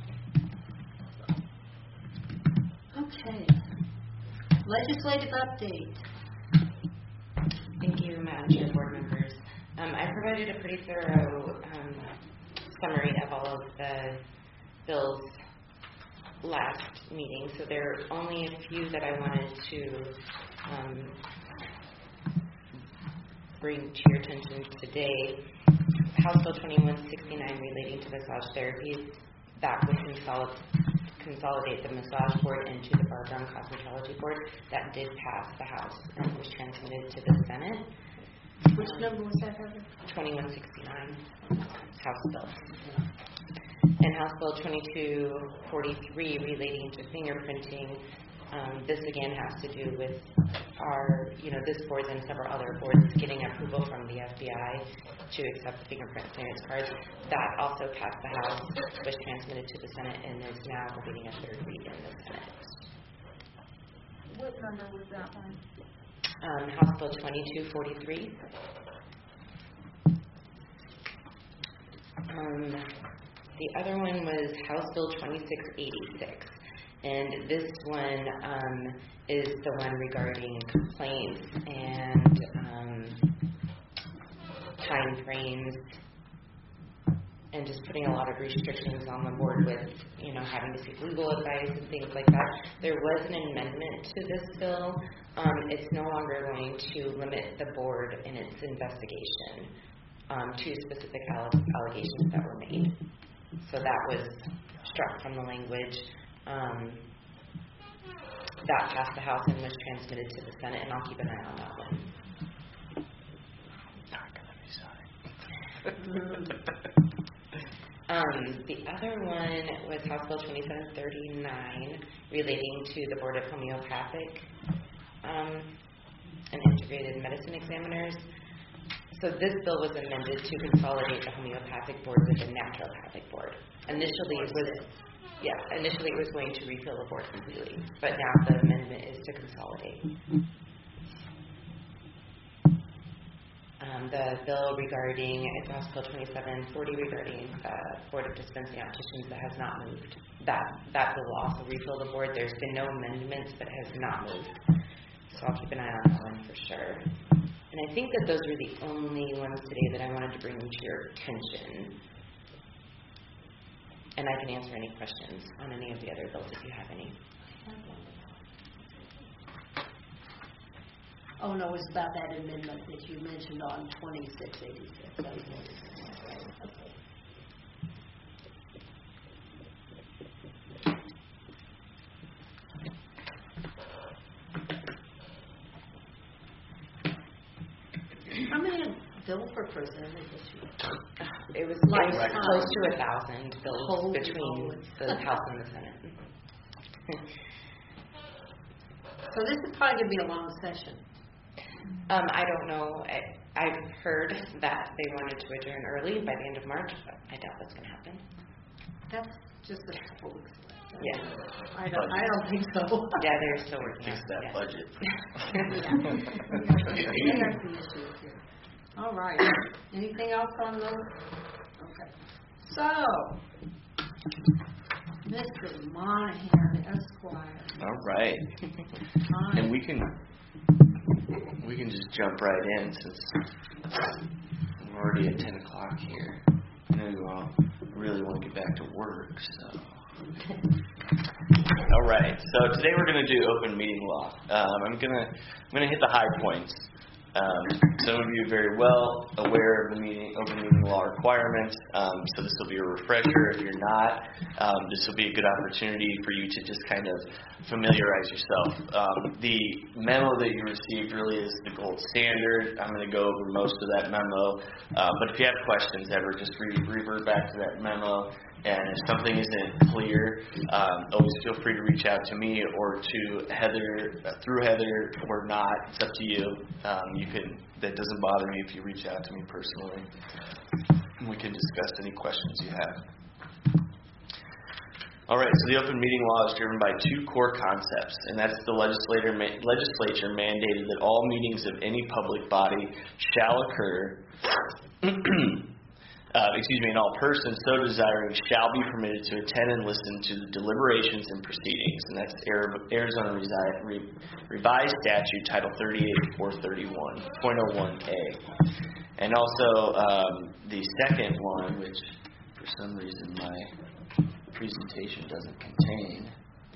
Okay. Legislative update. Thank you, Madam Chair, board members. Um, I provided a pretty thorough um, summary of all of the bills last meeting, so there are only a few that I wanted to um, bring to your attention today. House Bill twenty-one sixty-nine relating to massage therapies, that would consol- consolidate the massage board into the Bar Brown Cosmetology Board. That did pass the House and was transmitted to the Senate. Which number was that, Heather? twenty-one sixty-nine, House Bill. And House Bill twenty-two forty-three relating to fingerprinting. Um, this again has to do with our, you know, this board and several other boards getting approval from the F B I to accept the fingerprint clearance cards. That also passed the House, was transmitted to the Senate, and is now awaiting a third read in the Senate. What number was that one? Um, House Bill twenty-two forty-three. Um, the other one was House Bill twenty-six eighty-six. And this one um, is the one regarding complaints and um, time frames, and just putting a lot of restrictions on the board with, you know, having to seek legal advice and things like that. There was an amendment to this bill. Um, it's no longer going to limit the board in its investigation um, to specific alle- allegations that were made. So that was struck from the language. Um, that passed the House and was transmitted to the Senate, and I'll keep an eye on that one. um, the other one was House Bill twenty-seven thirty-nine relating to the Board of Homeopathic um, and Integrated Medicine Examiners. So this bill was amended to consolidate the homeopathic board with the naturopathic board. Initially, it was yeah. Initially, it was going to refill the board completely, but now the amendment is to consolidate. Um, the bill regarding it's House Bill twenty-seven forty regarding uh, Board of Dispensing Opticians that has not moved. That that bill will also refill the board. There's been no amendments, but it has not moved. So I'll keep an eye on that one for sure. And I think that those were the only ones today that I wanted to bring to your attention. And I can answer any questions on any of the other bills if you have any. Oh, no, it's about that amendment that you mentioned on twenty-six eighty-six. That was okay. How many bills were presented this year? It was Like like time. close to a thousand bills Holy between moly. the House and the Senate. So this is probably going to be a long session. Um, I don't know. I, I've heard that they wanted to adjourn early by the end of March, but I doubt that's going to happen. That's just a couple weeks away. Yeah. I don't, I don't think so. Yeah, they're still working on Just that yeah. budget. We got some issues here. All right. Anything else on those? Okay. So, Mister Monahan, Esquire. All right. Hi. And we can we can just jump right in since we're already at ten o'clock here. I know you all really want to get back to work, so. All right. So today we're going to do open meeting law. Um, I'm gonna I'm gonna hit the high points. Um, some of you are very well aware of the meeting, open meeting law requirements, um, so this will be a refresher. If you're not, um, this will be a good opportunity for you to just kind of familiarize yourself. Um, the memo that you received really is the gold standard. I'm going to go over most of that memo, uh, but if you have questions ever, just re- revert back to that memo. And if something isn't clear, um, always feel free to reach out to me or to Heather, uh, through Heather or not. It's up to you. Um, you can. That doesn't bother me if you reach out to me personally. We can discuss any questions you have. All right, so the open meeting law is driven by two core concepts, and that's the legislator ma- legislature mandated that all meetings of any public body shall occur Uh, excuse me, and all persons so desiring shall be permitted to attend and listen to the deliberations and proceedings. And that's Arizona Resi- Re- Revised Statute Title thirty-eight four thirty-one point oh one A. And also um, the second one, which for some reason my presentation doesn't contain.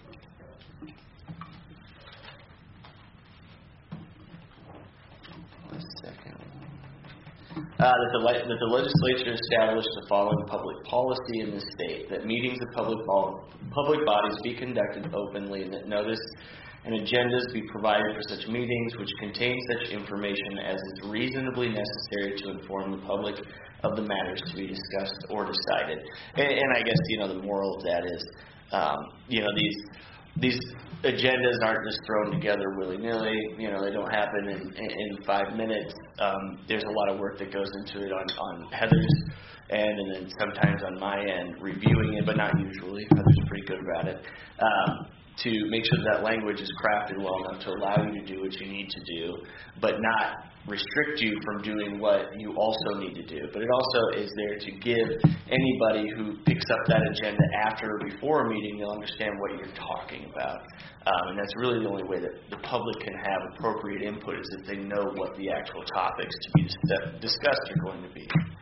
One second. Uh, that, the le- that the legislature established the following public policy in the state, that meetings of public, bol- public bodies be conducted openly, and that notice and agendas be provided for such meetings which contain such information as is reasonably necessary to inform the public of the matters to be discussed or decided. And, and I guess, you know, the moral of that is, um, you know, these these agendas aren't just thrown together willy-nilly. You know, they don't happen in, in, in five minutes. Um, there's a lot of work that goes into it on, on Heather's end, and then sometimes on my end, reviewing it, but not usually. Heather's pretty good about it. Um, to make sure that language is crafted well enough to allow you to do what you need to do, but not restrict you from doing what you also need to do. But it also is there to give anybody who picks up that agenda after or before a meeting, they'll understand what you're talking about. Um, and that's really the only way that the public can have appropriate input, is if they know what the actual topics to be dis- discussed are going to be.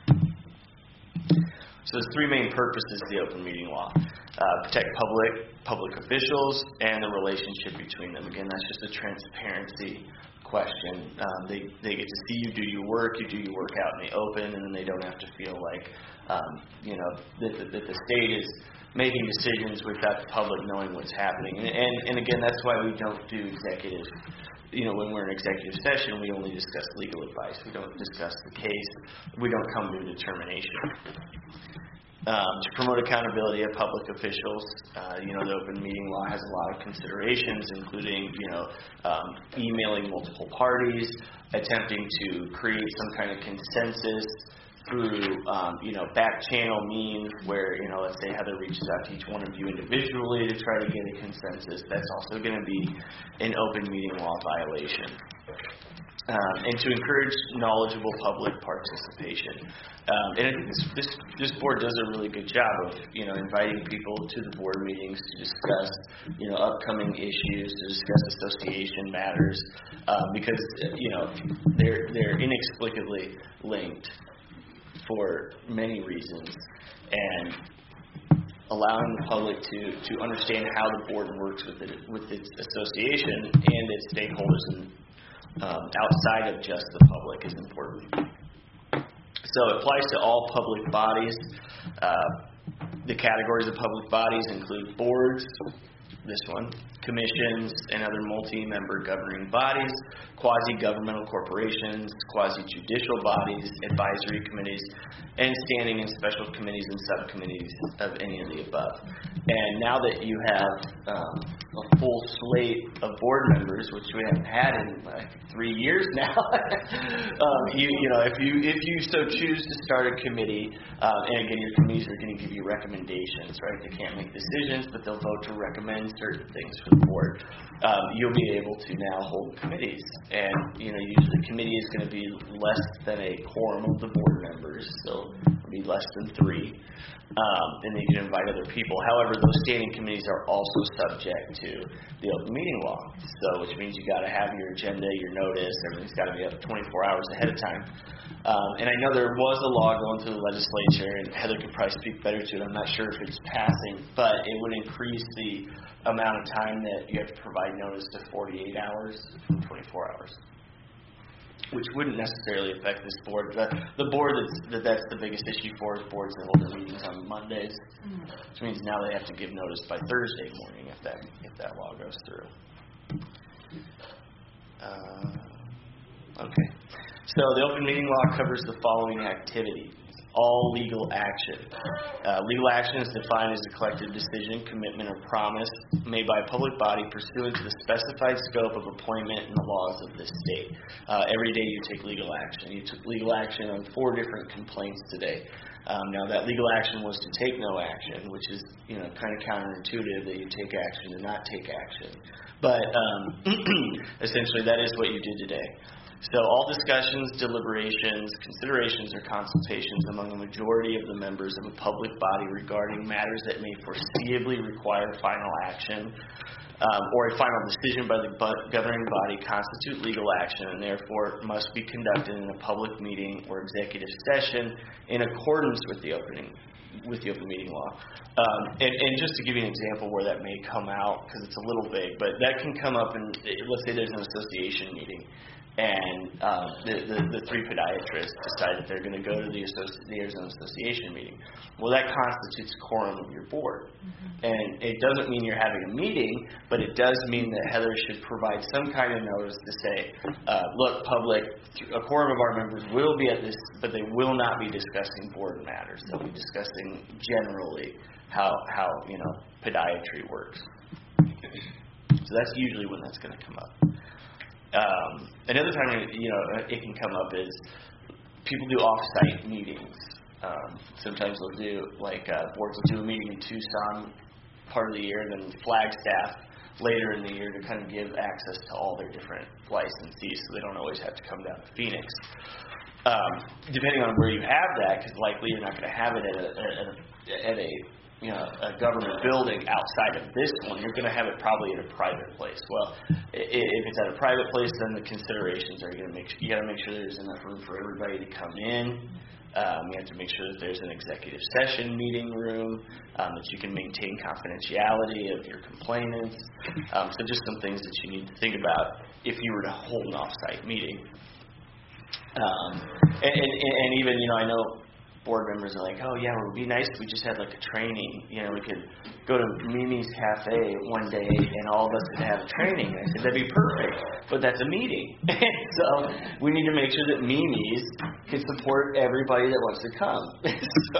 So there's three main purposes of the open meeting law. Uh, protect public, public officials, and the relationship between them. Again, that's just a transparency question. Um, they, they get to see you do your work, you do your work out in the open, and then they don't have to feel like, um, you know, that the, that the state is making decisions without the public knowing what's happening. And, and, and again, that's why we don't do executive, you know, when we're in executive session, we only discuss legal advice. We don't discuss the case. We don't come to a determination. Um, to promote accountability of public officials, uh, you know, the open meeting law has a lot of considerations, including, you know, um, emailing multiple parties, attempting to create some kind of consensus through, um, you know, back channel means where, you know, let's say Heather reaches out to each one of you individually to try to get a consensus. That's also going to be an open meeting law violation. Um, and to encourage knowledgeable public participation. Um, and I think this, this this board does a really good job of, you know, inviting people to the board meetings to discuss, you know, upcoming issues, to discuss association matters, um, because, you know, they're they're inexplicably linked for many reasons, and allowing the public to, to understand how the board works with it with its association and its stakeholders and Um, outside of just the public is important. So it applies to all public bodies. Uh, the categories of public bodies include boards, this one, commissions, and other multi-member governing bodies, quasi-governmental corporations, quasi-judicial bodies, advisory committees, and standing and special committees and subcommittees of any of the above. And now that you have um, a full slate of board members, which we haven't had in like three years now, um, you you know if you if you so choose to start a committee, um, and again your committees are going to give you recommendations, right? They can't make decisions, but they'll vote to recommend certain things for the board. Um, you'll be able to now hold committees, and you know usually the committee is going to be less than a quorum of the board members, so it'll be less than three. Um, and then you can invite other people. However, those standing committees are also subject to the open meeting law. So, which means you got to have your agenda, your notice, everything's got to be up twenty-four hours ahead of time. Um, and I know there was a law going through the legislature, and Heather could probably speak better to it. I'm not sure if it's passing, but it would increase the amount of time that you have to provide notice to forty-eight hours from twenty-four hours. which wouldn't necessarily affect this board. The, the board that's, that that's the biggest issue for is boards that hold their meetings on Mondays, which means now they have to give notice by Thursday morning if that if that law goes through. Uh, okay. So the open meeting law covers the following activities. All legal action. Uh, legal action is defined as a collective decision, commitment, or promise made by a public body pursuant to the specified scope of appointment in the laws of this state. Uh, every day you take legal action. You took legal action on four different complaints today. Um, now that legal action was to take no action, which is, you know, kind of counterintuitive that you take action to not take action. But um, essentially that is what you did today. So all discussions, deliberations, considerations, or consultations among a majority of the members of a public body regarding matters that may foreseeably require final action um, or a final decision by the governing body constitute legal action and therefore must be conducted in a public meeting or executive session in accordance with the opening with the open meeting law. Um, and, and just to give you an example where that may come out, because it's a little vague, but that can come up in, let's say there's an association meeting. And um, the, the, the three podiatrists decide that they're going to go to the, associ- the Arizona Association meeting. Well, that constitutes a quorum of your board. Mm-hmm. And it doesn't mean you're having a meeting, but it does mean that Heather should provide some kind of notice to say, uh, look, public, a quorum of our members will be at this, but they will not be discussing board matters. They'll be discussing generally how, how you know, podiatry works. So that's usually when that's going to come up. Um, another time, you know, it can come up is people do off-site meetings. Um, sometimes they'll do, like, uh, boards will do a meeting in Tucson part of the year, then Flagstaff later in the year to kind of give access to all their different licensees so they don't always have to come down to Phoenix. Um, depending on where you have that, because likely you're not going to have it at a, at a, at a you know, a government building outside of this one, you're going to have it probably at a private place. Well, if it's at a private place, then the considerations are going to make you got to make sure there's enough room for everybody to come in. Um, you have to make sure that there's an executive session meeting room, um, that you can maintain confidentiality of your complainants. Um, so just some things that you need to think about if you were to hold an off-site meeting. Um, and, and, and even, you know, I know board members are like, oh, yeah, well, it would be nice if we just had, like, a training. You know, we could go to Mimi's Cafe one day and all of us could have a training. I said, that'd be perfect, but that's a meeting. So we need to make sure that Mimi's can support everybody that wants to come. So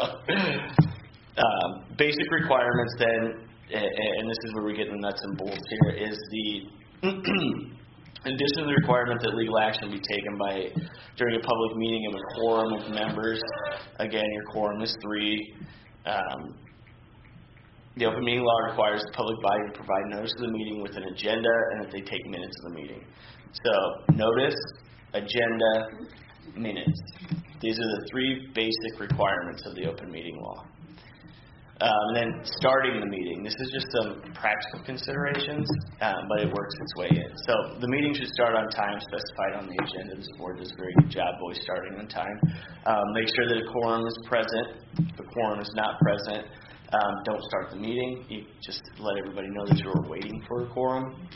um, basic requirements then, and this is where we get the nuts and bolts here, is the in addition to the requirement that legal action be taken by during a public meeting of a quorum of members, again, your quorum is three. Um, the open meeting law requires the public body to provide notice of the meeting with an agenda and that they take minutes of the meeting. So, notice, agenda, minutes. These are the three basic requirements of the open meeting law. Um, and then starting the meeting. This is just some practical considerations, um, but it works its way in. So the meeting should start on time, specified on the agenda. This board does a very good job always starting on time. Um, make sure that a quorum is present. If the quorum is not present, um, don't start the meeting. You just let everybody know that you're waiting for a quorum.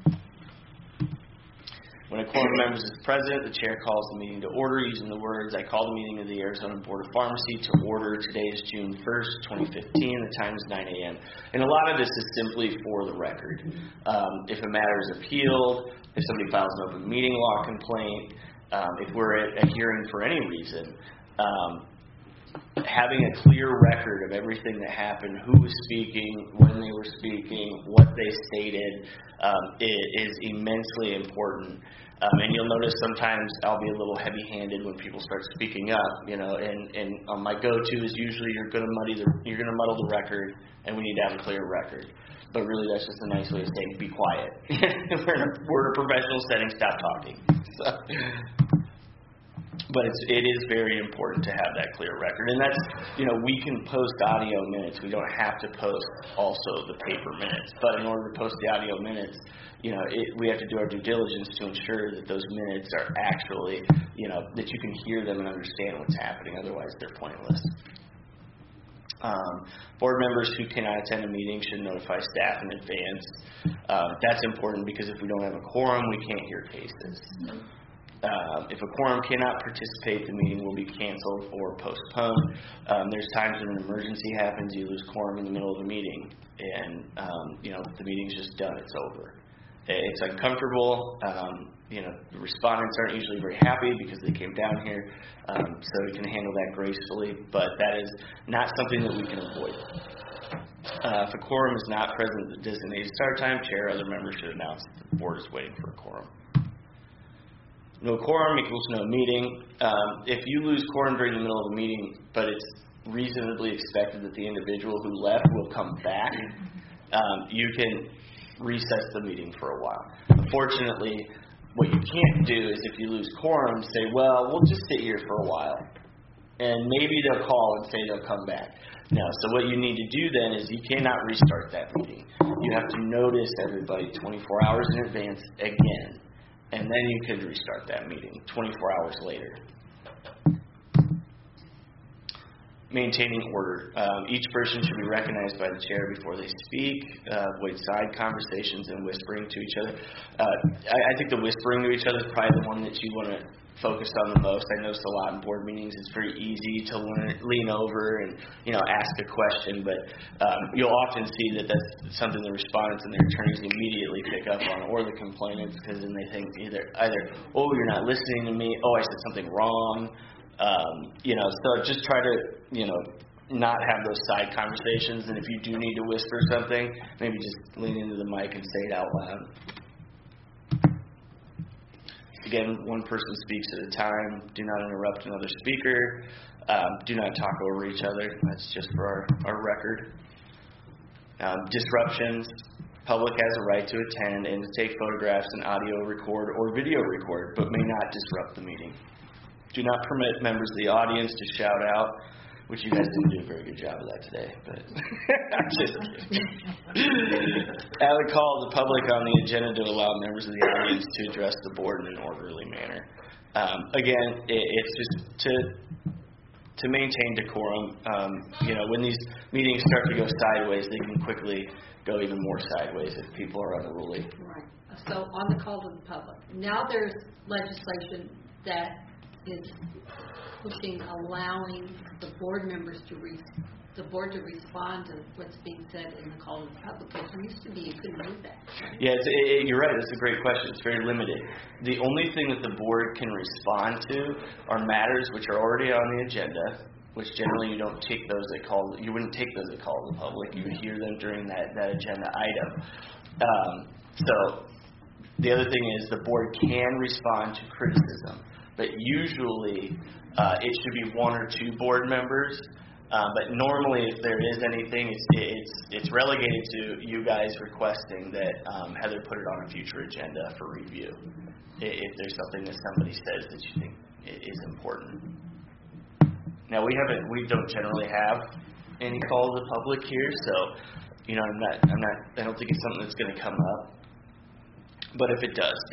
When a quorum of members is present, the chair calls the meeting to order using the words, I call the meeting of the Arizona Board of Pharmacy to order. Today is June first, twenty fifteen. The time is nine a.m. And a lot of this is simply for the record. Um, if a matter is appealed, if somebody files an open meeting law complaint, um, if we're at a hearing for any reason, um, having a clear record of everything that happened, who was speaking, when they were speaking, what they stated, um, is immensely important. Um, and you'll notice sometimes I'll be a little heavy-handed when people start speaking up, you know. And, and um, my go-to is usually you're going to muddy the you're going to muddle the record, and we need to have a clear record. But really, that's just a nice way of saying be quiet. we're, in a, we're in a professional setting. Stop talking. So. But it's, it is very important to have that clear record. And that's, you know, we can post audio minutes. We don't have to post also the paper minutes. But in order to post the audio minutes, you know, it, we have to do our due diligence to ensure that those minutes are actually, you know, that you can hear them and understand what's happening. Otherwise, they're pointless. Um, board members who cannot attend a meeting should notify staff in advance. Uh, that's important because if we don't have a quorum, we can't hear cases. Um, if a quorum cannot participate, the meeting will be canceled or postponed. Um, there's times when an emergency happens, you lose quorum in the middle of the meeting, and um, you know the meeting's just done. It's over. It's uncomfortable. Um, you know, the respondents aren't usually very happy because they came down here, um, so we can handle that gracefully. But that is not something that we can avoid. Uh, if a quorum is not present at the designated start time, chair or other members should announce that the board is waiting for a quorum. No quorum equals no meeting. Um, if you lose quorum during the middle of the meeting, but it's reasonably expected that the individual who left will come back, um, you can recess the meeting for a while. Unfortunately, what you can't do is if you lose quorum, say, well, we'll just sit here for a while. And maybe they'll call and say they'll come back. No, so what you need to do then is you cannot restart that meeting. You have to notice everybody twenty-four hours in advance again. And then you could restart that meeting twenty-four hours later. Maintaining order. Um, each person should be recognized by the chair before they speak. Uh, avoid side conversations and whispering to each other. Uh, I, I think the whispering to each other is probably the one that you want to focus on the most. I notice a lot in board meetings it's very easy to learn, lean over and you know ask a question, but um, you'll often see that that's something the respondents and their attorneys immediately pick up on, or the complainants, because then they think either either oh you're not listening to me, oh I said something wrong. Um, you know, so just try to, you know, not have those side conversations. And if you do need to whisper something, maybe just lean into the mic and say it out loud. Again, one person speaks at a time. Do not interrupt another speaker. Um, do not talk over each other. That's just for our, our record. Um, disruptions. Public has a right to attend and to take photographs and audio record or video record, but may not disrupt the meeting. Do not permit members of the audience to shout out, which you guys didn't do a very good job of that today, but I'm just kidding. I would call the public on the agenda to allow members of the audience to address the board in an orderly manner. Um, again, it, it's just to to maintain decorum. Um, you know, when these meetings start to go sideways, they can quickly go even more sideways if people are unruly. Right. So on the call to the public, now there's legislation that is pushing, allowing the board members to re- the board to respond to what's being said in the call to the public. Because it used to be you couldn't do that. Right? Yeah, it's, it, you're right. That's a great question. It's very limited. The only thing that the board can respond to are matters which are already on the agenda, which generally you don't take those at call. You wouldn't take those at call to the public. You would hear them during that, that agenda item. Um, so the other thing is the board can respond to criticism. But usually uh, it should be one or two board members. Uh, but normally, if there is anything, it's it's it's relegated to you guys requesting that um, Heather put it on a future agenda for review. If there's something that somebody says that you think is important. Now we haven't, we don't generally have any call to the public here, so you know I'm not I'm not I don't think it's something that's going to come up. But if it does.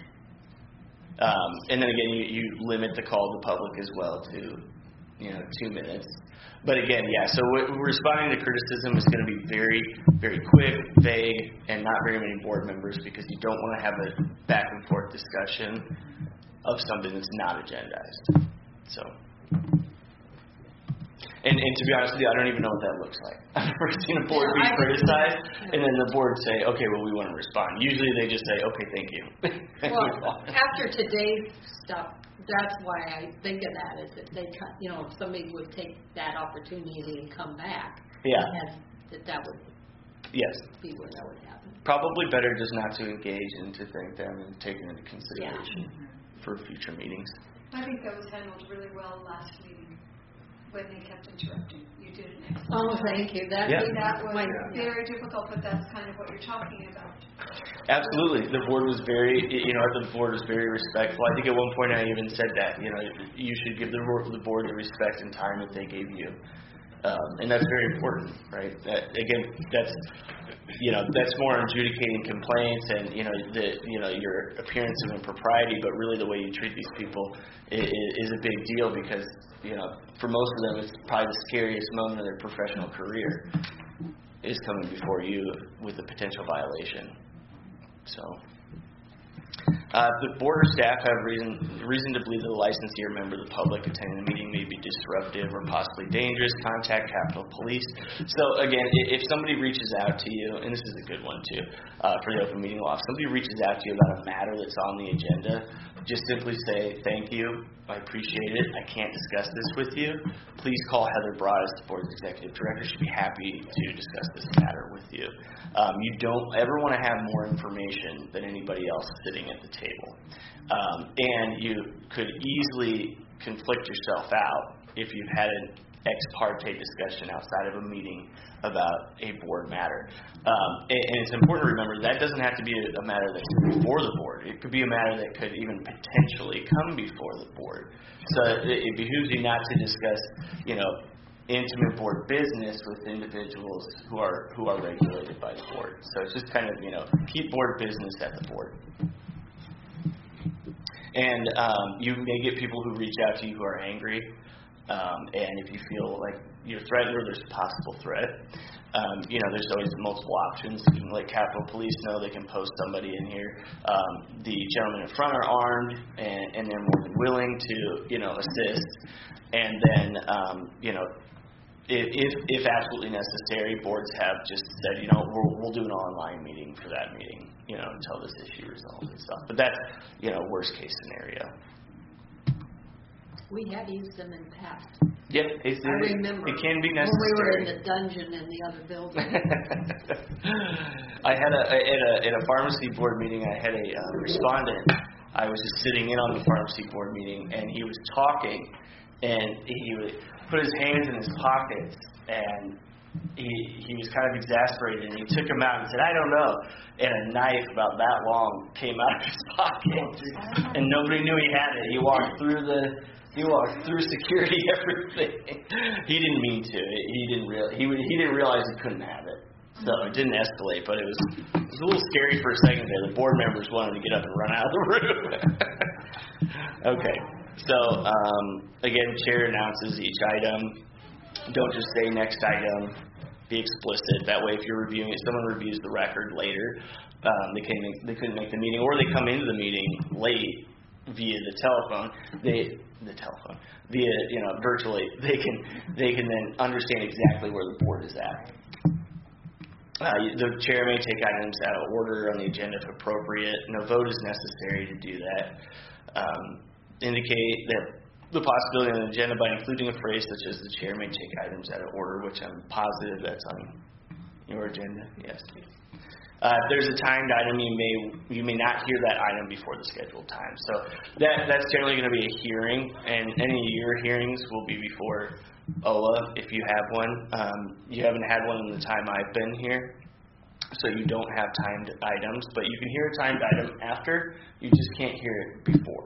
Um, and then again, you, you limit the call to the public as well to, you know, two minutes. But again, yeah, so w- responding to criticism is going to be very, very quick, vague, and not very many board members because you don't want to have a back and forth discussion of something that's not agendized. So, and, and to be honest with you, I don't even know what that looks like. I've never seen a board be criticized, and then the board say, okay, well, we want to respond. Usually they just say, okay, thank you. Well, after today's stuff, that's why I think of that, is that they, you know, if somebody would take that opportunity and come back, yeah, and that that would yes. be where that would happen. Probably better just not to engage and to thank them and take them into consideration yeah. for future meetings. I think that was handled really well last meeting. When they kept interrupting. You did an excellent Oh, job. thank you. That, yeah. that was my, very difficult, but that's kind of what you're talking about. Absolutely. The board was very, you know, the board was very respectful. I think at one point I even said that, you know, you should give the board, the board the respect and time that they gave you. Um, and that's very important, right? That, again, that's, you know, that's more on adjudicating complaints and, you know, the, you know, your appearance of impropriety, but really the way you treat these people is, is a big deal because, you know, for most of them, it's probably the scariest moment of their professional career is coming before you with a potential violation. So, Uh, if the board or staff have reason reason to believe that the licensee or member of the public attending the meeting may be disruptive or possibly dangerous, contact Capitol Police. So again, if somebody reaches out to you, and this is a good one too, uh, for the open meeting law, if somebody reaches out to you about a matter that's on the agenda, just simply say, thank you, I appreciate it, I can't discuss this with you. Please call Heather Broad as the board's executive director. She'd be happy to discuss this matter with you. Um, you don't ever want to have more information than anybody else sitting at the table. Um, and you could easily conflict yourself out if you've had an ex parte discussion outside of a meeting about a board matter. Um, and, and it's important to remember that doesn't have to be a, a matter that's before the board. It could be a matter that could even potentially come before the board. So it, it behooves you not to discuss, you know, intimate board business with individuals who are who are regulated by the board. So it's just kind of, you know, keep board business at the board. And um, you may get people who reach out to you who are angry. Um, and if you feel like you're threatened or there's a possible threat, um, you know, there's always multiple options. You can let Capitol Police know. They can post somebody in here. Um, the gentlemen in front are armed, and, and they're more than willing to, you know, assist. And then, um, you know, If, if, if absolutely necessary, boards have just said, you know, we'll, we'll do an online meeting for that meeting, you know, until this issue resolves and stuff. But that's, you know, worst case scenario. We have used them in the past. Yeah, it's, I remember. It can be necessary. When we were in the dungeon in the other building. I had a, at a, at a pharmacy board meeting, I had a uh, respondent. I was just sitting in on the pharmacy board meeting, and he was talking, and he would put his hands in his pockets, and he he was kind of exasperated, and he took them out and said, I don't know. And a knife about that long came out of his pocket, and nobody knew he had it. He walked through the he walked through security, everything. He didn't mean to. He didn't real he would, he didn't realize he couldn't have it. So it didn't escalate, but it was it was a little scary for a second there. The board members wanted to get up and run out of the room. Okay. So, um, again, chair announces each item. Don't just say next item. Be explicit. That way, if you're reviewing it, someone reviews the record later. Um, they can make, they couldn't make the meeting, or they come into the meeting late via the telephone. They the telephone via you know virtually. They can they can then understand exactly where the board is at. Uh, the chair may take items out of order on the agenda if appropriate. No vote is necessary to do that. Um, indicate that the possibility on the agenda by including a phrase such as the chair may take items out of order, which I'm positive that's on your agenda. Yes. Uh, if there's a timed item, you may you may not hear that item before the scheduled time. So that that's generally going to be a hearing, and any of your hearings will be before O L A if you have one. Um, you haven't had one in the time I've been here, so you don't have timed items, but you can hear a timed item after. You just can't hear it before.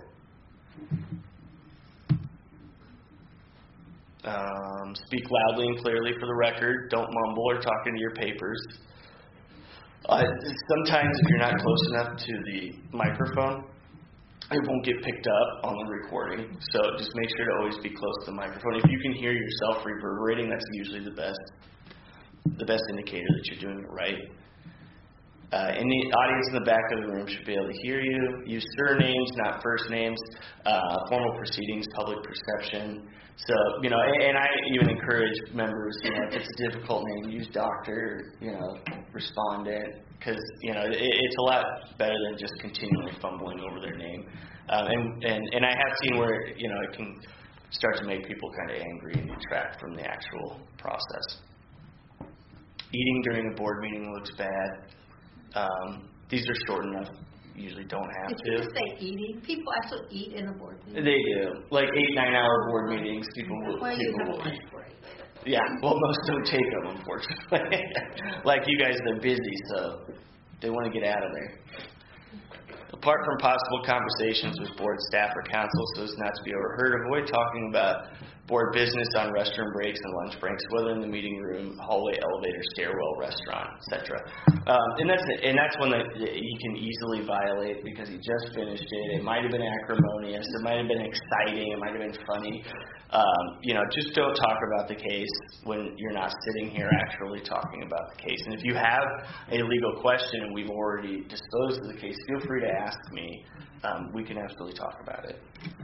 Um, speak loudly and clearly for the record. Don't mumble or talk into your papers. Uh, sometimes if you're not close enough to the microphone, it won't get picked up on the recording. So just make sure to always be close to the microphone. If you can hear yourself reverberating, that's usually the best, the best indicator that you're doing it right. Uh, and the audience in the back of the room should be able to hear you. Use surnames, not first names. Uh, formal proceedings, public perception. So, you know, and, and I even encourage members, you know, if it's a difficult name, use doctor, you know, respondent, because, you know, it, it's a lot better than just continually fumbling over their name. Um, and, and, and I have seen where, you know, it can start to make people kind of angry and detract from the actual process. Eating during a board meeting looks bad. Um, these are short enough. Usually don't have Did to. you just say eating? People actually eat in a board meeting. They do. Like eight, nine hour board meetings, people will, Well, you people have a will lunch eat. break. Yeah, well, most don't take them, unfortunately. Like you guys, they're busy, so they want to get out of there. Apart from possible conversations with board staff or council so as not to be overheard, avoid talking about board business on restroom breaks and lunch breaks, whether in the meeting room, hallway, elevator, stairwell, restaurant, et cetera. Um, and that's and that's one that you can easily violate because you just finished it. It might have been acrimonious. It might have been exciting. It might have been funny. um, you know, just don't talk about the case when you're not sitting here actually talking about the case. And if you have a legal question and we've already disposed of the case, feel free to ask me. Um, we can absolutely talk about it.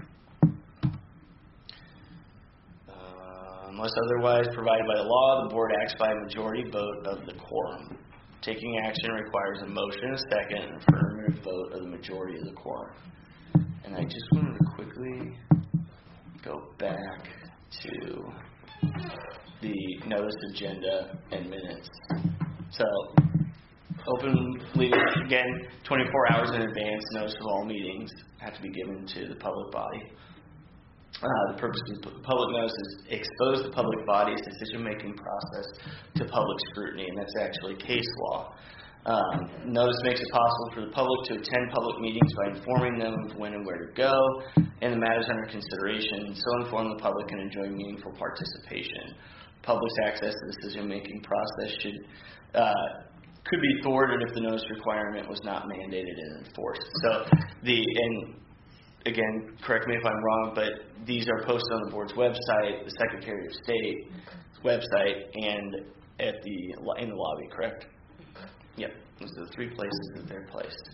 Uh, unless otherwise provided by the law, the board acts by a majority vote of the quorum. Taking action requires a motion, a second, and affirmative vote of the majority of the quorum. And I just wanted to quickly go back to the notice agenda and minutes. So, open meeting, again, twenty-four hours in advance, notice of all meetings have to be given to the public body. Uh, the purpose of the public notice is expose the public body's decision-making process to public scrutiny, and that's actually case law. Um, notice makes it possible for the public to attend public meetings by informing them of when and where to go and the matters under consideration, so inform the public and enjoy meaningful participation. Public's access to the decision-making process should uh, could be thwarted if the notice requirement was not mandated and enforced. So the and again, correct me if I'm wrong, but these are posted on the board's website, the Secretary of State's website, and at the in the lobby, correct? Yep, those are the three places that they're placed.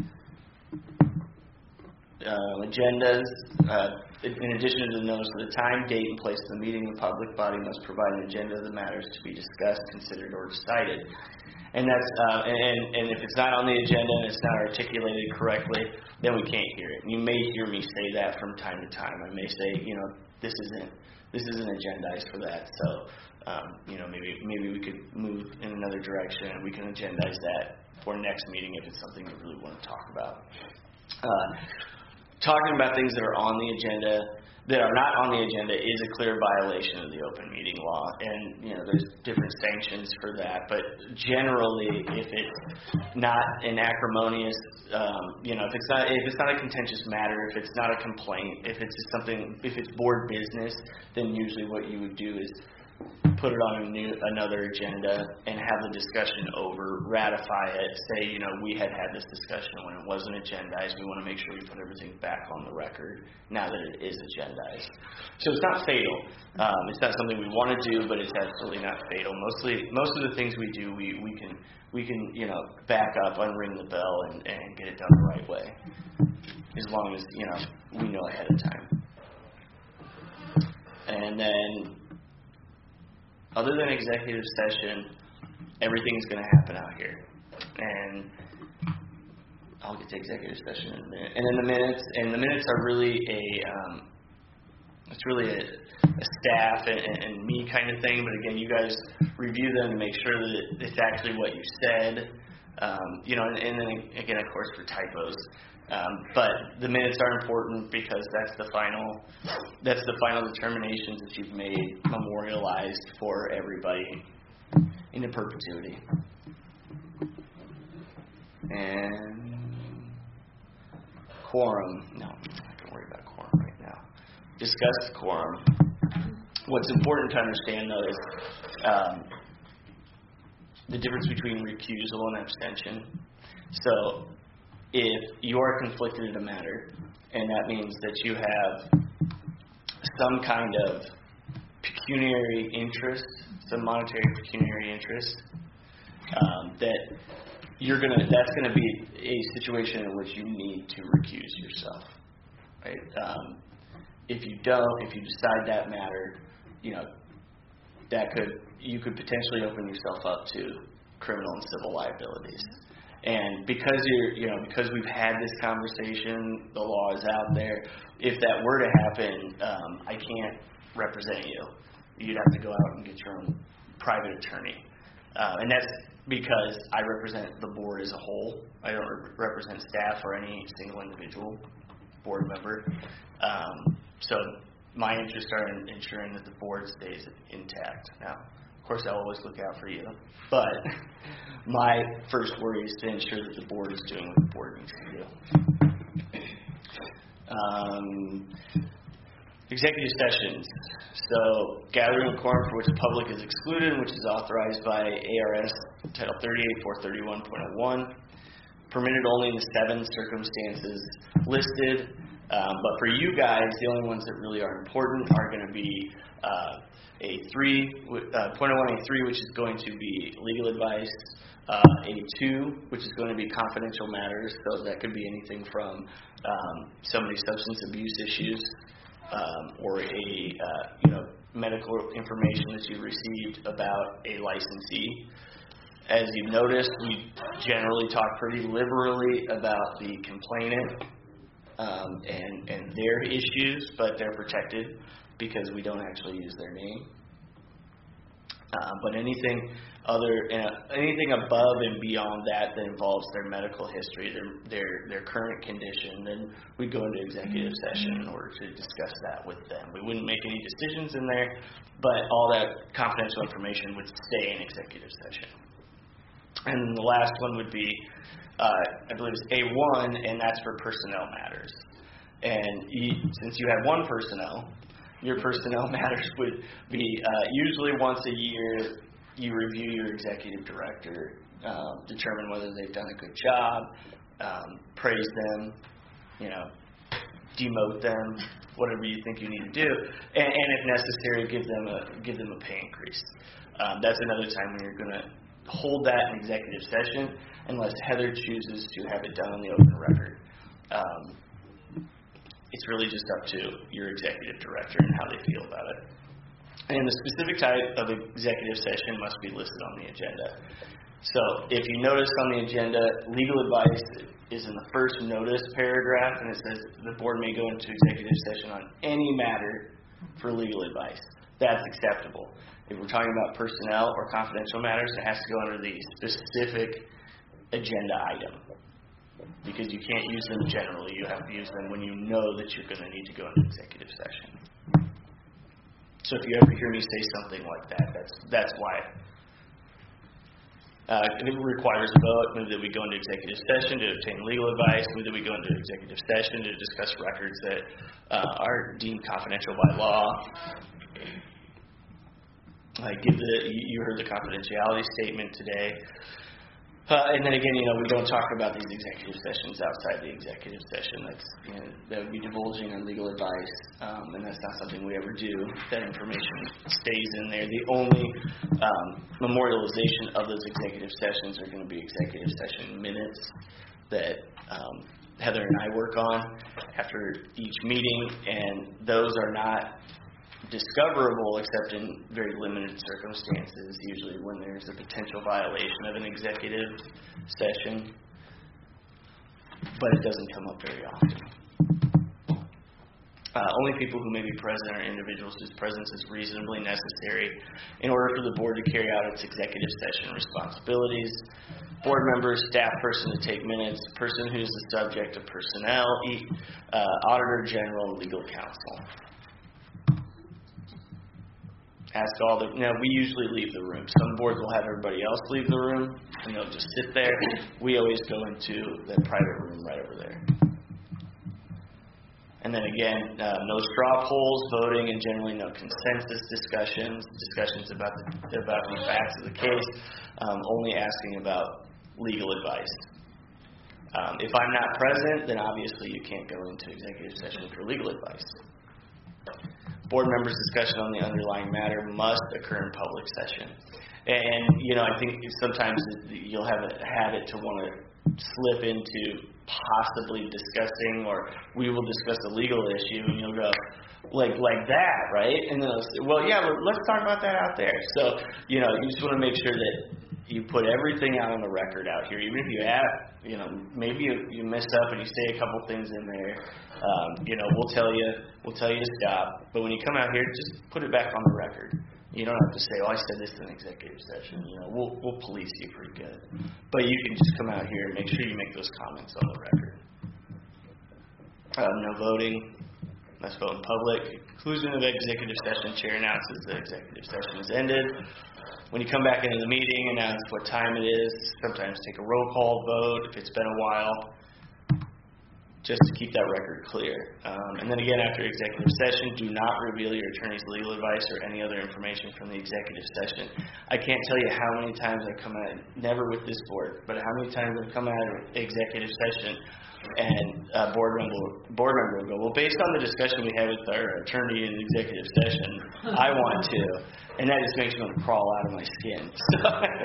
Uh, agendas, uh, in addition to the notice of the time, date, and place of the meeting, the public body must provide an agenda of the matters to be discussed, considered, or decided. And that's uh, and, and if it's not on the agenda and it's not articulated correctly, then we can't hear it. And you may hear me say that from time to time. I may say, you know, this isn't this isn't agendized for that. So, um, you know, maybe maybe we could move in another direction and we can agendize that for next meeting if it's something we really want to talk about. Uh, talking about things that are on the agenda that are not on the agenda is a clear violation of the open meeting law, and you know there's different sanctions for that. But generally, if it's not an acrimonious, um, you know, if it's not if it's not a contentious matter, if it's not a complaint, if it's just something, if it's board business, then usually what you would do is put it on a new, another agenda and have the discussion over, ratify it, say, you know, we had had this discussion when it wasn't agendized. We want to make sure we put everything back on the record now that it is agendized. So it's not fatal. Um, it's not something we want to do, but it's absolutely not fatal. Mostly, most of the things we do, we, we can, we can, you know, back up, unring the bell, and, and get it done the right way, as long as, you know, we know ahead of time. And then, other than executive session, everything's going to happen out here. And I'll get to executive session in a minute. And then the minutes, and the minutes are really a, um, it's really a, a staff and, and me kind of thing. But again, you guys review them to make sure that it's actually what you said. Um, you know, and, and then again, of course, for typos. Um, but the minutes are important because that's the final that's the final determinations that you've made memorialized for everybody into perpetuity. And quorum. No, I'm not going to worry about quorum right now. Discuss quorum. What's important to understand, though, is um, the difference between recusal and abstention. So, if you are conflicted in a matter, and that means that you have some kind of pecuniary interest, some monetary pecuniary interest, um, that you're gonna, that's gonna be a situation in which you need to recuse yourself, right? Um, if you don't, if you decide that matter, you know, that could, you could potentially open yourself up to criminal and civil liabilities. And because you're, you know, because we've had this conversation, the law is out there. If that were to happen, um, I can't represent you. You'd have to go out and get your own private attorney, uh, and that's because I represent the board as a whole. I don't re- represent staff or any single individual board member. Um, so my interests are in ensuring that the board stays intact. Now, of course, I'll always look out for you, but my first worry is to ensure that the board is doing what the board needs to do. Um, executive sessions. So, gathering of quorum for which the public is excluded, which is authorized by A R S Title thirty-eight, four thirty-one point oh one. Permitted only in the seven circumstances listed. Um, but for you guys, the only ones that really are important are going to be uh, A three, uh, point oh one A three, which is going to be legal advice, uh, A two, which is going to be confidential matters, so that could be anything from um, somebody's substance abuse issues, um, or a uh, you know medical information that you received about a licensee. As you've noticed, we generally talk pretty liberally about the complainant um, and and their issues, but they're protected because we don't actually use their name. Uh, but anything other, uh, anything above and beyond that that involves their medical history, their their their current condition, then we go into executive session in order to discuss that with them. We wouldn't make any decisions in there, but all that confidential information would stay in executive session. And the last one would be, uh, I believe it's A one, and that's for personnel matters. And you, since you have one personnel, your personnel matters would be uh, usually once a year you review your executive director, uh, determine whether they've done a good job, um, praise them, you know, demote them, whatever you think you need to do, and, and if necessary, give them a give them a pay increase. Um, that's another time when you're going to hold that in executive session, unless Heather chooses to have it done on the open record. Um, It's really just up to your executive director and how they feel about it. And the specific type of executive session must be listed on the agenda. So if you notice on the agenda, legal advice is in the first notice paragraph, and it says the board may go into executive session on any matter for legal advice. That's acceptable. If we're talking about personnel or confidential matters, it has to go under the specific agenda item, because you can't use them generally. You have to use them when you know that you're going to need to go into executive session. So if you ever hear me say something like that, that's that's why. Uh, it requires a vote. Move that we go into executive session to obtain legal advice. Move that we go into executive session to discuss records that uh, are deemed confidential by law. Uh, give the you heard the confidentiality statement today. Uh, and then again, you know, we don't talk about these executive sessions outside the executive session. That's, you know, that would be divulging on legal advice, um, and that's not something we ever do. That information stays in there. The only um, memorialization of those executive sessions are going to be executive session minutes that um, Heather and I work on after each meeting, and those are not discoverable except in very limited circumstances, usually when there's a potential violation of an executive session, but it doesn't come up very often. Uh, only people who may be present are individuals whose presence is reasonably necessary in order for the board to carry out its executive session responsibilities. Board members, staff person to take minutes, person who is the subject of personnel, uh, auditor general, legal counsel. Ask all the, now we usually leave the room. Some boards will have everybody else leave the room, and they'll just sit there. We always go into the private room right over there. And then again, uh, no straw polls, voting, and generally no consensus discussions, discussions about the, about the facts of the case, um, only asking about legal advice. Um, if I'm not present, then obviously you can't go into executive session for legal advice. Board members' discussion on the underlying matter must occur in public session. And, you know, I think sometimes you'll have a habit to want to slip into possibly discussing, or we will discuss a legal issue, and you'll go, like like that, right? And then I'll say, well, yeah, well, let's talk about that out there. So, you know, you just want to make sure that you put everything out on the record out here, even if you add, you know, maybe you, you mess up and you say a couple things in there. Um, you know, we'll tell you, we'll tell you to stop. But when you come out here, just put it back on the record. You don't have to say, "Oh, I said this in executive session." You know, we'll we'll police you pretty good. But you can just come out here and make sure you make those comments on the record. Uh, no voting. Let's vote in public. Conclusion of the executive session. Chair announces the executive session is ended. When you come back into the meeting, announce what time it is. Sometimes take a roll call vote if it's been a while. just to keep that record clear. Um, and then again, after executive session, do not reveal your attorney's legal advice or any other information from the executive session. I can't tell you how many times I've come out, never with this board, but how many times I've come out of executive session and a board member, board member will go, well, based on the discussion we had with our attorney in executive session, I want to. And that just makes me want to crawl out of my skin. So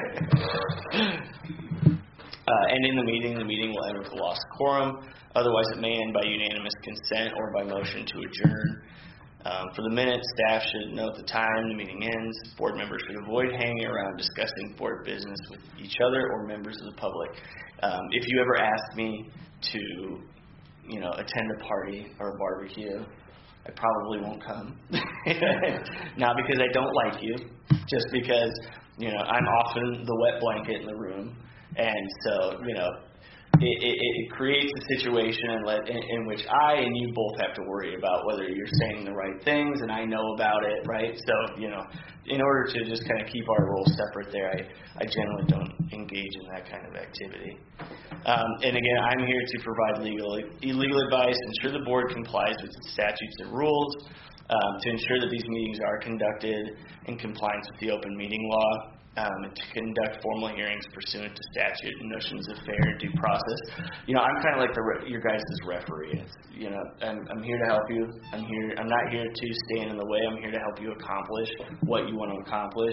uh, and in the meeting, the meeting will end with a lost quorum. Otherwise, it may end by unanimous consent or by motion to adjourn. Um, for the minutes, staff should note the time the meeting ends. Board members should avoid hanging around discussing board business with each other or members of the public. Um, if you ever ask me to, you know, attend a party or a barbecue, I probably won't come. Not because I don't like you, just because, you know, I'm often the wet blanket in the room. And so, you know, it, it, it creates a situation in, let, in, in which I and you both have to worry about whether you're saying the right things and I know about it, right? So, you know, in order to just kind of keep our roles separate there, I, I generally don't engage in that kind of activity. Um, and again, I'm here to provide legal legal advice, ensure the board complies with the statutes and rules, um, to ensure that these meetings are conducted in compliance with the open meeting law, um, and to conduct formal hearings pursuant to statute and notions of fair and due process. You know, I'm kind of like the re- your guys' referee. It's, you know, I'm, I'm here to help you. I'm here. I'm not here to stand in the way. I'm here to help you accomplish what you want to accomplish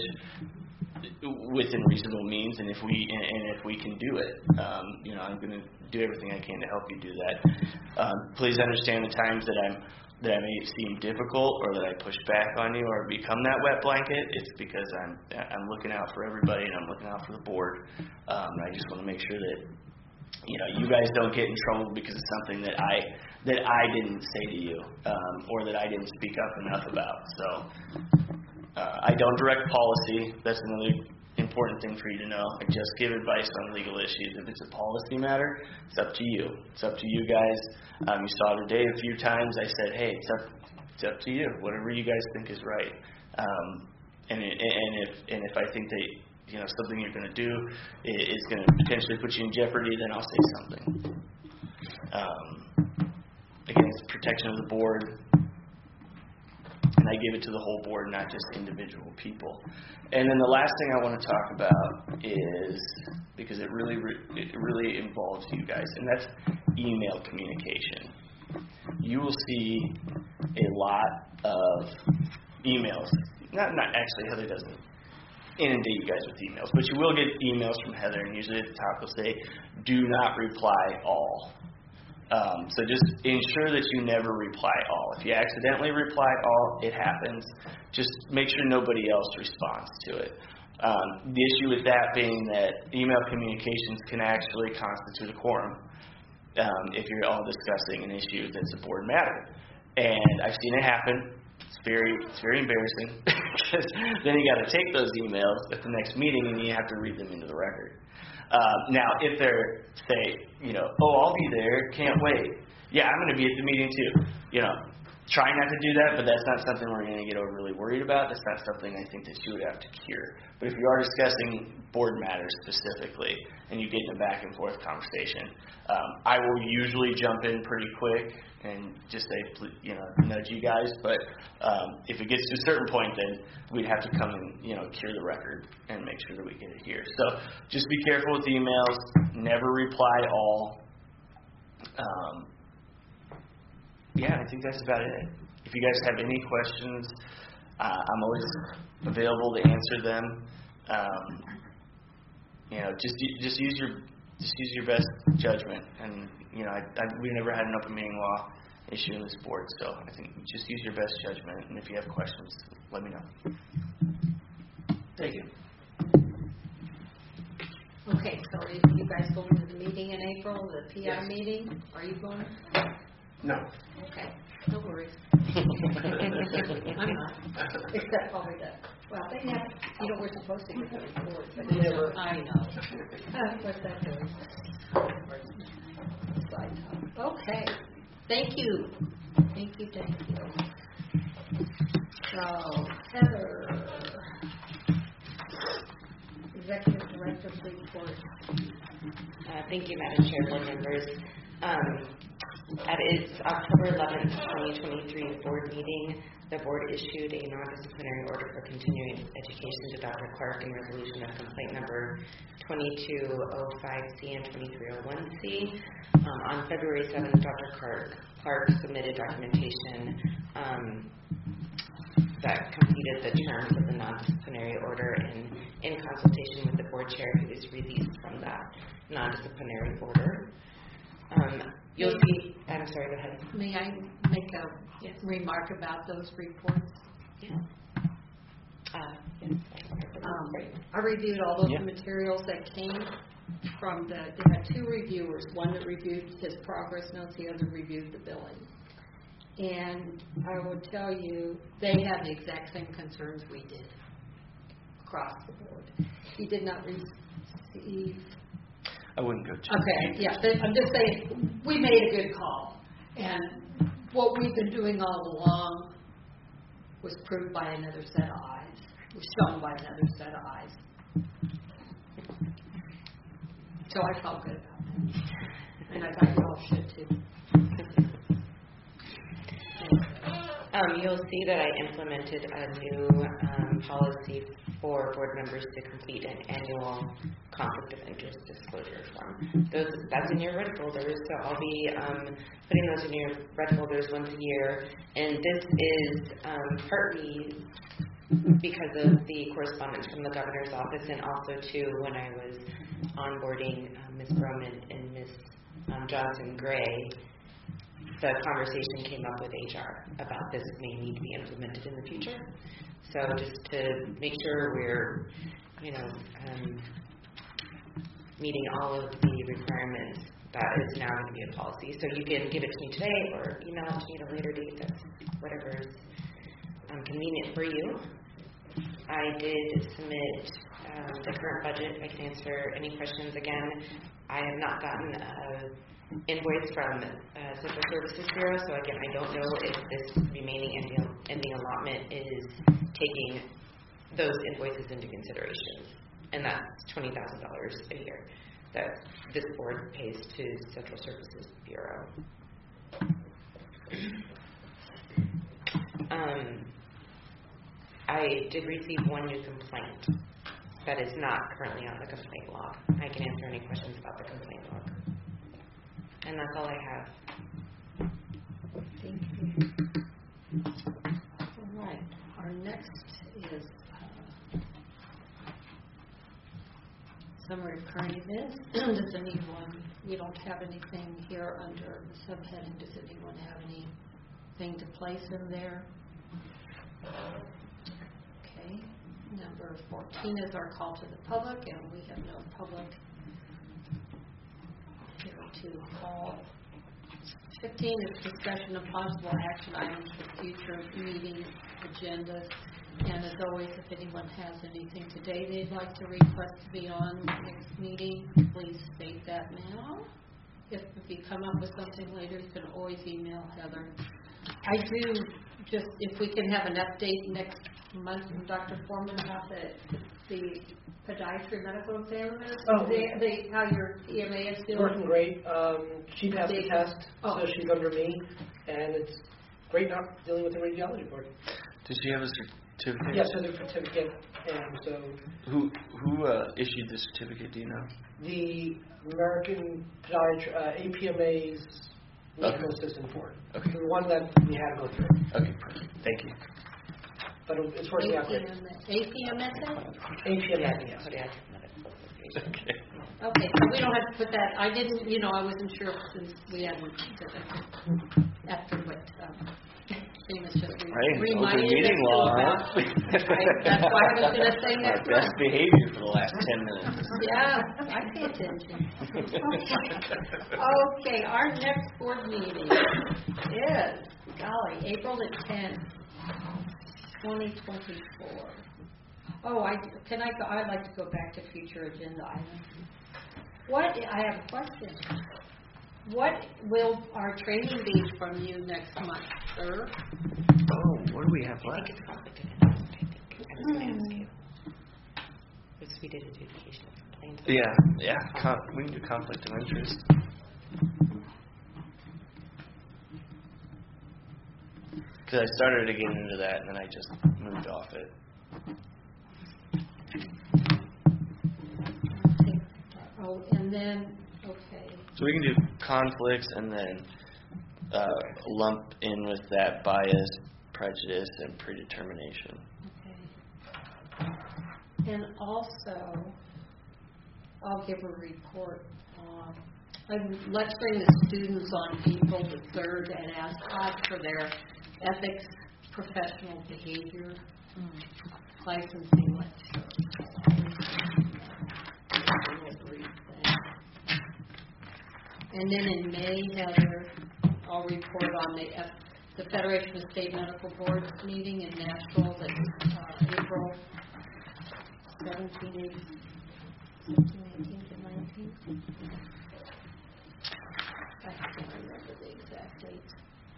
within reasonable means, and if we and, and if we can do it, um, you know, I'm going to do everything I can to help you do that. Um, please understand the times that I'm that I may seem difficult or that I push back on you or become that wet blanket. It's because I'm I'm looking out for everybody and I'm looking out for the board. Um, I just want to make sure that, you know, you guys don't get in trouble because of something that I that I didn't say to you um, or that I didn't speak up enough about. So. Uh, I don't direct policy. That's another important thing for you to know. I just give advice on legal issues. If it's a policy matter, it's up to you. It's up to you guys. Um, you saw today a few times I said, hey, it's up, it's up to you. Whatever you guys think is right. Um, and, it, and if and if I think that, you know, something you're going to do is going to potentially put you in jeopardy, then I'll say something. Um, again, it's protection of the board. And I give it to the whole board, not just individual people. And then the last thing I want to talk about is, because it really it really involves you guys, and that's email communication. You will see a lot of emails. Not not actually, Heather doesn't inundate you guys with emails, but you will get emails from Heather, and usually at the top will say, "Do not reply all." Um, so just ensure that you never reply all. If you accidentally reply all, it happens. Just make sure nobody else responds to it. Um, the issue with that being that email communications can actually constitute a quorum um, if you're all discussing an issue that's a board matter. And I've seen it happen. It's very, it's very embarrassing because then you got to take those emails at the next meeting and you have to read them into the record. Uh, now, if they're, say, you know, oh, I'll be there, can't wait. Yeah, I'm going to be at the meeting too. You know, try not to do that, but that's not something we're going to get overly worried about. That's not something I think that you would have to cure. But if you are discussing board matters specifically and you get in a back and forth conversation, um, I will usually jump in pretty quick and just say, you know, nudge you guys. But um, if it gets to a certain point, then we'd have to come and, you know, cure the record and make sure that we get it here. So just be careful with emails. Never reply all. Um, yeah, I think that's about it. If you guys have any questions, uh, I'm always available to answer them. Um, you know, just just use your just use your best judgment. And you know, I, I, we never had an open meeting law issue in this board, so I think just use your best judgment. And if you have questions, let me know. Thank you. Okay, so are you guys going to the meeting in April, the P I Yes. meeting? Are you going? No. Okay, no worries. I'm not, except probably that. Well, they have, you know, we're supposed to get the report, but They never. I know. Uh, What's that doing? Side talk. Okay, thank you. Thank you, thank you. So, Heather, Executive Director's report. Uh, thank you, Madam Chair, board members. Um, At its October eleventh, twenty twenty-three board meeting, the board issued a non-disciplinary order for continuing education to Doctor Clark in resolution of complaint number twenty-two oh five C and twenty-three oh one C. Um, on February seventh, Doctor Clark, Clark submitted documentation um, that completed the terms of the non-disciplinary order, and in consultation with the board chair, he was released from that non-disciplinary order. Um, you'll see, I'm sorry, go ahead. May I make a yes. remark about those reports? Yeah. Uh, yes. Um, I reviewed all those yeah. materials that came from the, they had two reviewers, one that reviewed his progress notes, the other reviewed the billing. And I would tell you, they had the exact same concerns we did across the board. He did not receive... I wouldn't go too Okay, yeah, but I'm just saying, we made a good call. And what we've been doing all along was proved by another set of eyes, was shown by another set of eyes. So I felt good about that. And I thought you all should too. Um, you'll see that I implemented a new um, policy for board members to complete an annual conflict of interest disclosure form. Those, that's in your red folders, so I'll be um, putting those in your red folders once a year. And this is um, partly because of the correspondence from the governor's office, and also too when I was onboarding uh, Miz Broman and Miz Um, Johnson Gray. The conversation came up with H R about this may need to be implemented in the future. So just to make sure we're, you know, um, meeting all of the requirements, that is now going to be a policy. So you can give it to me today or email it to me at a later date. That's whatever is um, convenient for you. I did submit um, the current budget. I can answer any questions. Again, I have not gotten a invoice from uh, Central Services Bureau, so again, I don't know if this remaining ending, ending allotment is taking those invoices into consideration, and that's twenty thousand dollars a year that this board pays to Central Services Bureau. Um, I did receive one new complaint that is not currently on the complaint log. I can answer any questions about the complaint log. And that's all I have. Thank you. All right. Our next is uh, summary of current events. Does anyone, we don't have anything here under the subheading. Does anyone have anything to place in there? Okay. Number fourteen is our call to the public, and we have no public to call. fifteen is discussion of possible action items for future meeting agendas. And as always, if anyone has anything today they'd like to request to be on next meeting, please state that now. If, if you come up with something later, you can always email Heather. I do just, if we can have an update next month from Doctor Foreman about the, the podiatry medical examiners, oh, they, they, how your E M A is doing? Working great. Um, she passed they, the test, oh. so she's under me, and it's great not dealing with the radiology board. Does she have a certificate? Yes, there's a certificate, and so... Who who uh, issued the certificate, do you know? The American Podiatry, uh, A P M A's medical okay. assistant board. Okay. The one that we had to go through. Okay, perfect. Thank you. But it's working out great. A P M S A? A P M S, yes. Okay. Okay, so we don't have to put that, I didn't, you know, I wasn't sure since we hadn't, after what, um, Seamus just re- right, reminded meeting us law, about. huh? I, that's why I was going to say Our that. best behavior for the last ten minutes. Yeah, I pay attention. Okay, our next board meeting is, golly, April the tenth, twenty twenty-four. Oh, I, can I go, I'd like to go back to future agenda items. What, I have a question. What will our training be from you next month, sir? Oh, what do we have left? I think it's conflict of interest, I think. I was going to ask you. Because we did adjudication of complaints. Yeah, yeah. Con- we can do conflict of interest. because I started to get into that and then I just moved off it. Oh, and then, okay. So we can do conflicts and then uh, lump in with that bias, prejudice, and predetermination. Okay. And also, I'll give a report on, I'm lecturing the students on April the third and ask ask for their ethics, professional behavior, licensing lecture. And then in May, Heather, I'll report on the F, the Federation of State Medical Boards meeting in Nashville, that's uh, April seventeenth, eighteenth, and nineteenth. I can't remember the exact dates.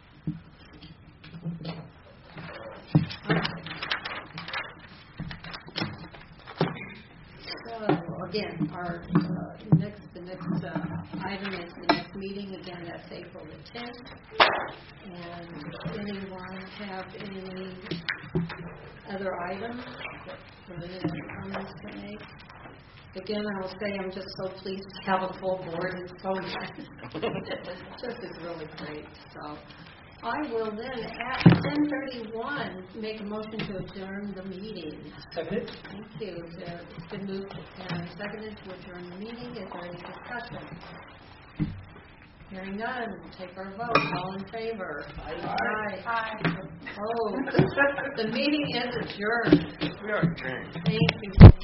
So again, our uh, next, the next uh, item is the next meeting. Again, that's April the tenth. And anyone have any other items for the next comments to make? Again, I will say I'm just so pleased to have a full board. It's so nice. It's just is really great. So I will then at ten thirty-one make a motion to adjourn the meeting. Seconded. Thank you. It's been moved and seconded to adjourn the meeting. Is there any discussion? Hearing none, we'll take our vote. All in favor? Aye. Aye. Oh, the meeting is adjourned. We are adjourned. Thank you.